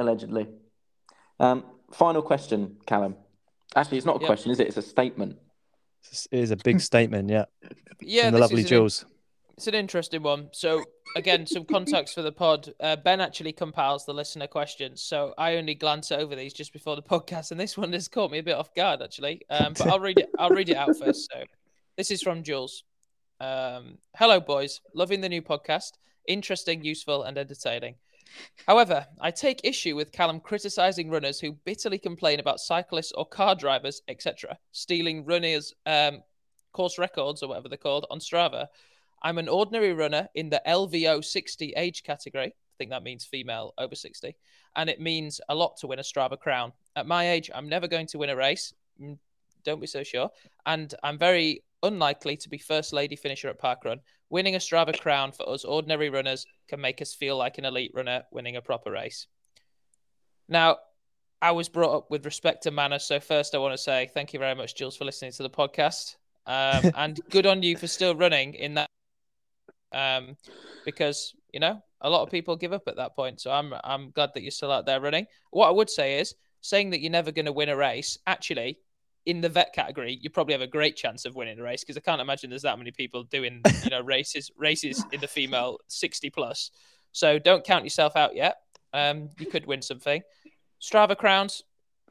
Final question, Callum. Actually, it's not a question, is it? It's a statement. It is a big statement, yeah. Yeah, from the lovely Jules. It's an interesting one. So, again, some context for the pod. Ben actually compiles the listener questions, so I only glance over these just before the podcast, and this one has caught me a bit off guard, actually. But I'll read it out first. So, this is from Jules. Hello, boys. Loving the new podcast. Interesting, useful, and entertaining. However, I take issue with Callum criticising runners who bitterly complain about cyclists or car drivers, etc., stealing runners' course records or whatever they're called on Strava. I'm an ordinary runner in the LVO 60 age category. I think that means female over 60. And it means a lot to win a Strava crown. At my age, I'm never going to win a race. Don't be so sure. And I'm very unlikely to be first lady finisher at Parkrun. Winning a Strava crown for us ordinary runners can make us feel like an elite runner winning a proper race. Now, I was brought up with respect to manners. So first I want to say thank you very much, Jules, for listening to the podcast. And good on you for still running in that. Because, a lot of people give up at that point. So I'm glad that you're still out there running. What I would say is saying that you're never going to win a race, actually, in the vet category, you probably have a great chance of winning a race because I can't imagine there's that many people doing, races in the female 60 plus. So don't count yourself out yet. You could win something. Strava crowns,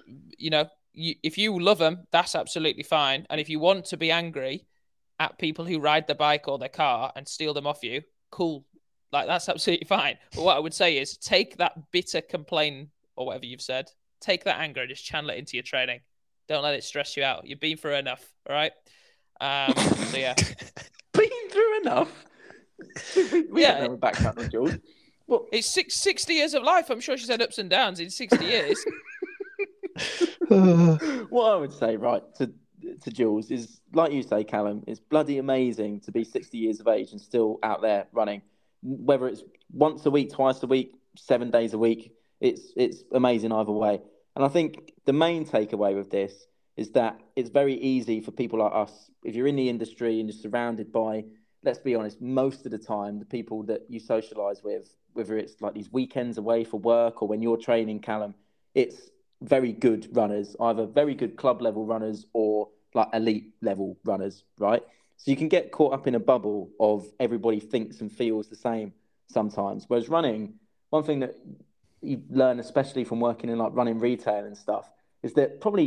if you love them, that's absolutely fine. And if you want to be angry at people who ride their bike or their car and steal them off you, cool. Like, that's absolutely fine. But what I would say is take that bitter complaint or whatever you've said, take that anger and just channel it into your training. Don't let it stress you out. You've been through enough, all right? So, yeah. Been through enough? we don't have a background on Jules. Well, it's 60 years of life. I'm sure she's had ups and downs in 60 years. What I would say, right, to Jules is, like you say, Callum, it's bloody amazing to be 60 years of age and still out there running. Whether it's once a week, twice a week, 7 days a week, it's amazing either way. And I think the main takeaway with this is that it's very easy for people like us, if you're in the industry and you're surrounded by, let's be honest, most of the time, the people that you socialise with, whether it's like these weekends away for work or when you're training, Callum, it's very good runners, either very good club level runners or like elite level runners, right? So you can get caught up in a bubble of everybody thinks and feels the same sometimes. Whereas running, one thing that you learn, especially from working in like running retail and stuff, is that probably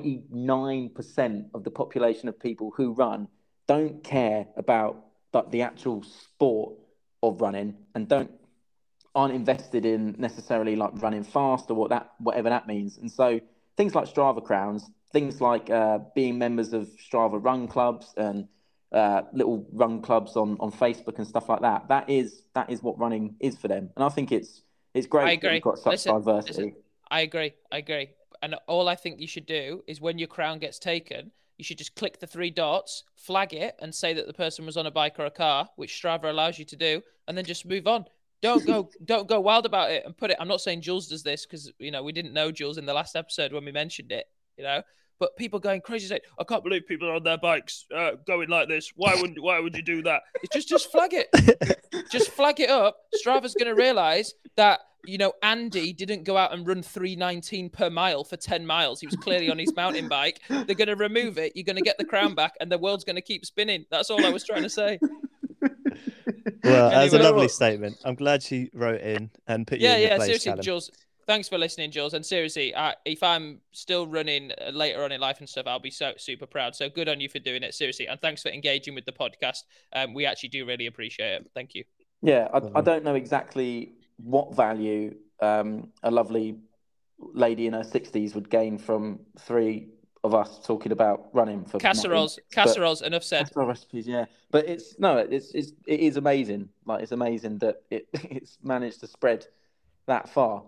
99% of the population of people who run don't care about like the actual sport of running and aren't invested in necessarily like running fast or whatever that means. And so things like Strava crowns, things like being members of Strava run clubs and little run clubs on Facebook and stuff like that. That is what running is for them. And I think it's great I agree. that we've got such diversity. I agree. And all I think you should do is when your crown gets taken, you should just click the 3 dots, flag it, and say that the person was on a bike or a car, which Strava allows you to do, and then just move on. Don't go wild about it and put it. I'm not saying Jules does this because we didn't know Jules in the last episode when we mentioned it, But people going crazy say, I can't believe people are on their bikes going like this. Why would you do that? It's just flag it. Just flag it up. Strava's going to realize that Andy didn't go out and run 3:19 per mile for 10 miles. He was clearly on his mountain bike. They're going to remove it. You're going to get the crown back and the world's going to keep spinning. That's all I was trying to say. Well, that's a lovely statement. I'm glad she wrote in and put you in your place, seriously, Callum. Jules. Thanks for listening, Jules. And seriously, if I'm still running later on in life and stuff, I'll be so super proud. So good on you for doing it, seriously. And thanks for engaging with the podcast. We actually do really appreciate it. Thank you. Yeah, I don't know exactly what value a lovely lady in her 60s would gain from 3 of us talking about running for casseroles. Enough said. Casserole recipes, yeah. But it is amazing. Like, it's amazing that it's managed to spread that far.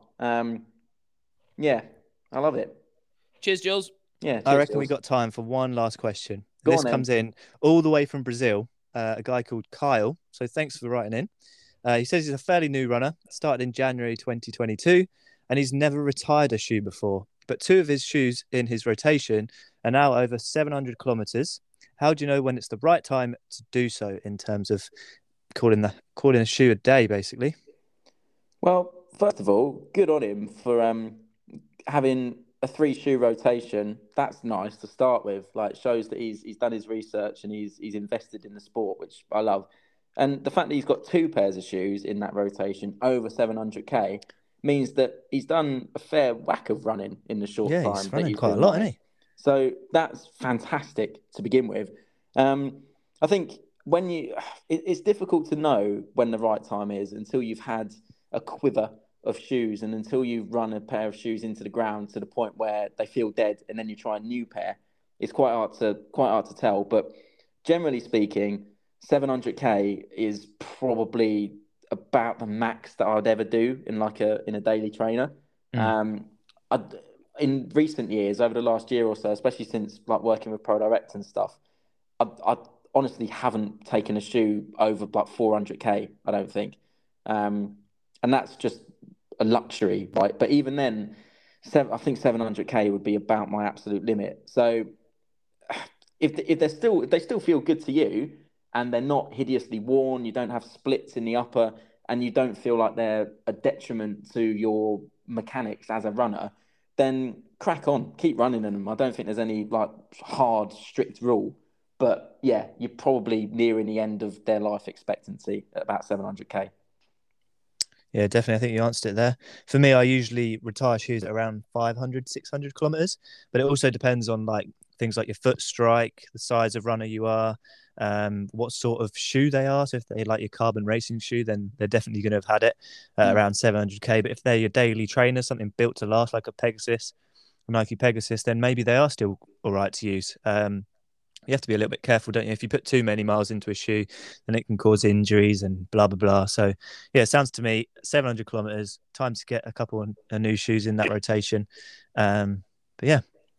Yeah, I love it. Cheers, Jules. Yeah, I reckon we got time for one last question. This comes in all the way from Brazil, a guy called Kyle. So thanks for writing in. He says he's a fairly new runner, started in January 2022, and he's never retired a shoe before. But 2 of his shoes in his rotation are now over 700 kilometers. How do you know when it's the right time to do so in terms of calling a shoe a day, basically? Well, first of all, good on him for having a 3-shoe rotation. That's nice to start with. Like, shows that he's done his research and he's invested in the sport, which I love. And the fact that he's got 2 pairs of shoes in that rotation over 700k means that he's done a fair whack of running in the short time. He's running quite a lot, isn't he? So that's fantastic to begin with. I think it's difficult to know when the right time is until you've had a quiver of shoes and until you've run a pair of shoes into the ground to the point where they feel dead, and then you try a new pair. It's quite hard to tell. But generally speaking, 700k is probably about the max that I'd ever do in a daily trainer. In recent years, over the last year or so, especially since like working with ProDirect and stuff, I honestly haven't taken a shoe over like 400k. I don't think, and that's just a luxury, right? But even then, I think 700k would be about my absolute limit. So if they still feel good to you, and they're not hideously worn, you don't have splits in the upper, and you don't feel like they're a detriment to your mechanics as a runner, then crack on, keep running in them. I don't think there's any like hard, strict rule. But yeah, you're probably nearing the end of their life expectancy at about 700k. Yeah, definitely. I think you answered it there. For me, I usually retire shoes at around 500, 600 kilometers, but it also depends on like things like your foot strike, the size of runner you are, what sort of shoe they are. So if they like your carbon racing shoe, then they're definitely going to have had it around 700k. But if they're your daily trainer, something built to last like a Nike Pegasus, then maybe they are still all right to use. You have to be a little bit careful, don't you? If you put too many miles into a shoe, then it can cause injuries and blah, blah, blah. So, yeah, it sounds to me 700 kilometers, time to get a couple of new shoes in that rotation. But yeah,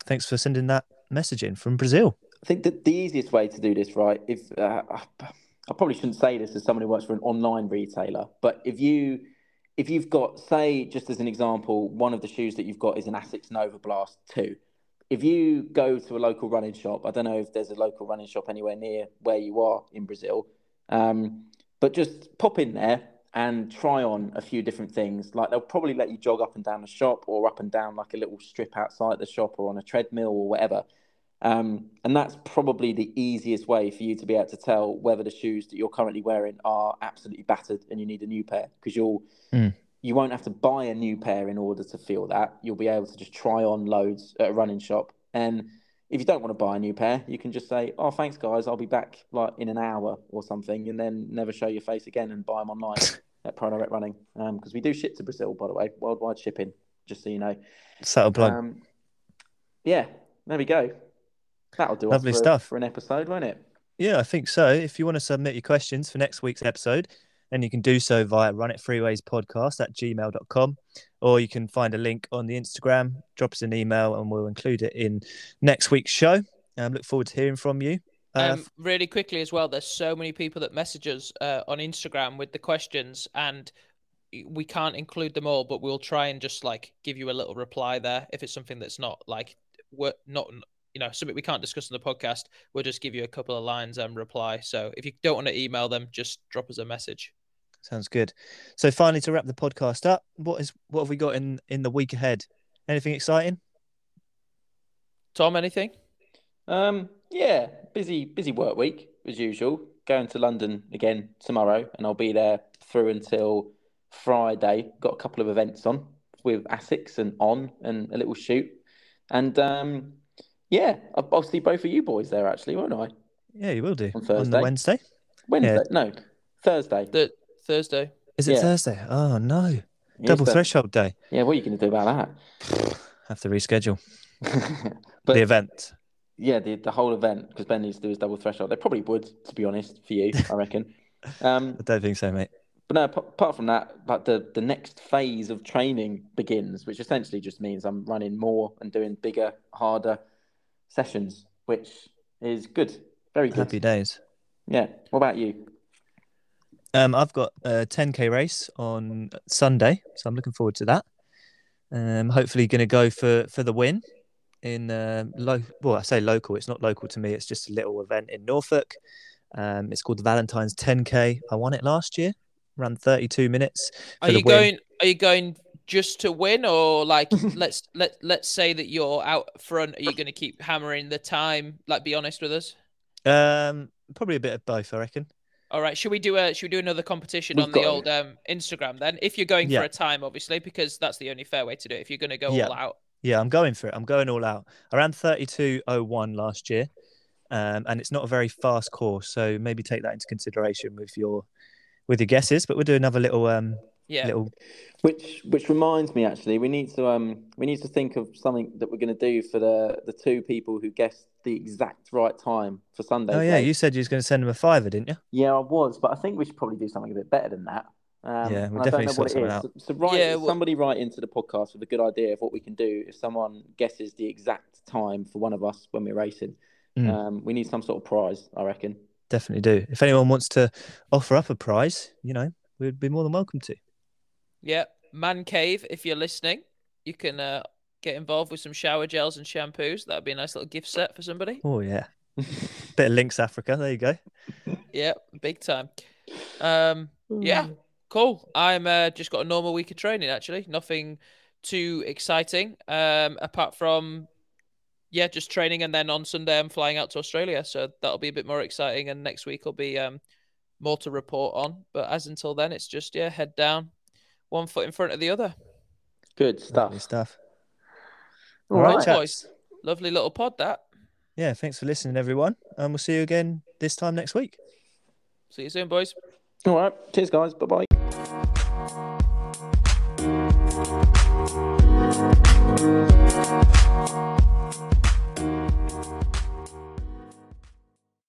thanks for sending that message in from Brazil. I think that the easiest way to do this, right? If I probably shouldn't say this as someone who works for an online retailer, but if you've got, say, just as an example, one of the shoes that you've got is an Asics Nova Blast 2. If you go to a local running shop, I don't know if there's a local running shop anywhere near where you are in Brazil, but just pop in there and try on a few different things. Like they'll probably let you jog up and down the shop or up and down like a little strip outside the shop or on a treadmill or whatever. And that's probably the easiest way for you to be able to tell whether the shoes that you're currently wearing are absolutely battered and you need a new pair, because you won't have to buy a new pair in order to feel that. You'll be able to just try on loads at a running shop. And if you don't want to buy a new pair, you can just say, oh, thanks, guys, I'll be back like in an hour or something, and then never show your face again and buy them online at Pro Direct Running. Because we do ship to Brazil, by the way, worldwide shipping, just so you know. Subtle plug. Yeah, there we go. That'll do Lovely us stuff for an episode, won't it? Yeah, I think so. If you want to submit your questions for next week's episode, then you can do so via runitfreewayspodcast@gmail.com, or you can find a link on the Instagram, drop us an email, and we'll include it in next week's show. Look forward to hearing from you. Really quickly as well, there's so many people that message us on Instagram with the questions, and we can't include them all, but we'll try and just like give you a little reply there if it's something that's not like something we can't discuss on the podcast. We'll just give you a couple of lines and reply. So if you don't want to email them, just drop us a message. Sounds good. So finally, to wrap the podcast up, what have we got in the week ahead? Anything exciting? Tom, anything? Yeah, busy work week as usual. Going to London again tomorrow, and I'll be there through until Friday. Got a couple of events on with Asics and On and a little shoot. And yeah, I'll see both of you boys there actually, won't I? Yeah, you will do. On Thursday. On the Wednesday? Wednesday? Yeah. No, Thursday. Thursday. Is it Thursday? Oh, no. Double threshold day. Yeah, what are you going to do about that? Have to reschedule. But the event. Yeah, the whole event, because Ben needs to do his double threshold. They probably would, to be honest, for you, I reckon. I don't think so, mate. But no, apart from that, like the next phase of training begins, which essentially just means I'm running more and doing bigger, harder sessions, which is good. Very good. Happy days. Yeah. What about you? I've got a 10K race on Sunday, so I'm looking forward to that. Hopefully going to go for the win in I say local. It's not local to me. It's just a little event in Norfolk. It's called the Valentine's 10K. I won it last year. Ran 32 minutes. Are you going just to win, or like let's say that you're out front? Are you going to keep hammering the time? Like, be honest with us. Probably a bit of both, I reckon. All right. Should we do another competition on the old Instagram then? If you're going for a time, obviously, because that's the only fair way to do it. If you're going to go all out. Yeah, I'm going for it. I'm going all out. I ran 32:01 last year, and it's not a very fast course, so maybe take that into consideration with your guesses. But we'll do another little Which reminds me, actually, we need to think of something that we're going to do for the two people who guessed the exact right time for Sunday. Oh yeah, you said you was going to send them a $5, didn't you? Yeah, I was, but I think we should probably do something a bit better than that. Yeah, we'll definitely sort something out. Somebody write into the podcast with a good idea of what we can do if someone guesses the exact time for one of us when we're racing. We need some sort of prize, I reckon. Definitely do. If anyone wants to offer up a prize, we'd be more than welcome to. Yeah, Man Cave, if you're listening, you can get involved with some shower gels and shampoos. That'd be a nice little gift set for somebody. Oh, yeah. Bit of Lynx Africa. There you go. Yeah, big time. Yeah, cool. I'm just got a normal week of training, actually. Nothing too exciting, apart from, just training. And then on Sunday, I'm flying out to Australia. So that'll be a bit more exciting. And next week will be more to report on. But as until then, it's just, head down. One foot in front of the other. Good stuff. Lovely stuff. All right, boys. Lovely little pod, that. Yeah, thanks for listening, everyone. And we'll see you again this time next week. See you soon, boys. All right. Cheers, guys. Bye-bye.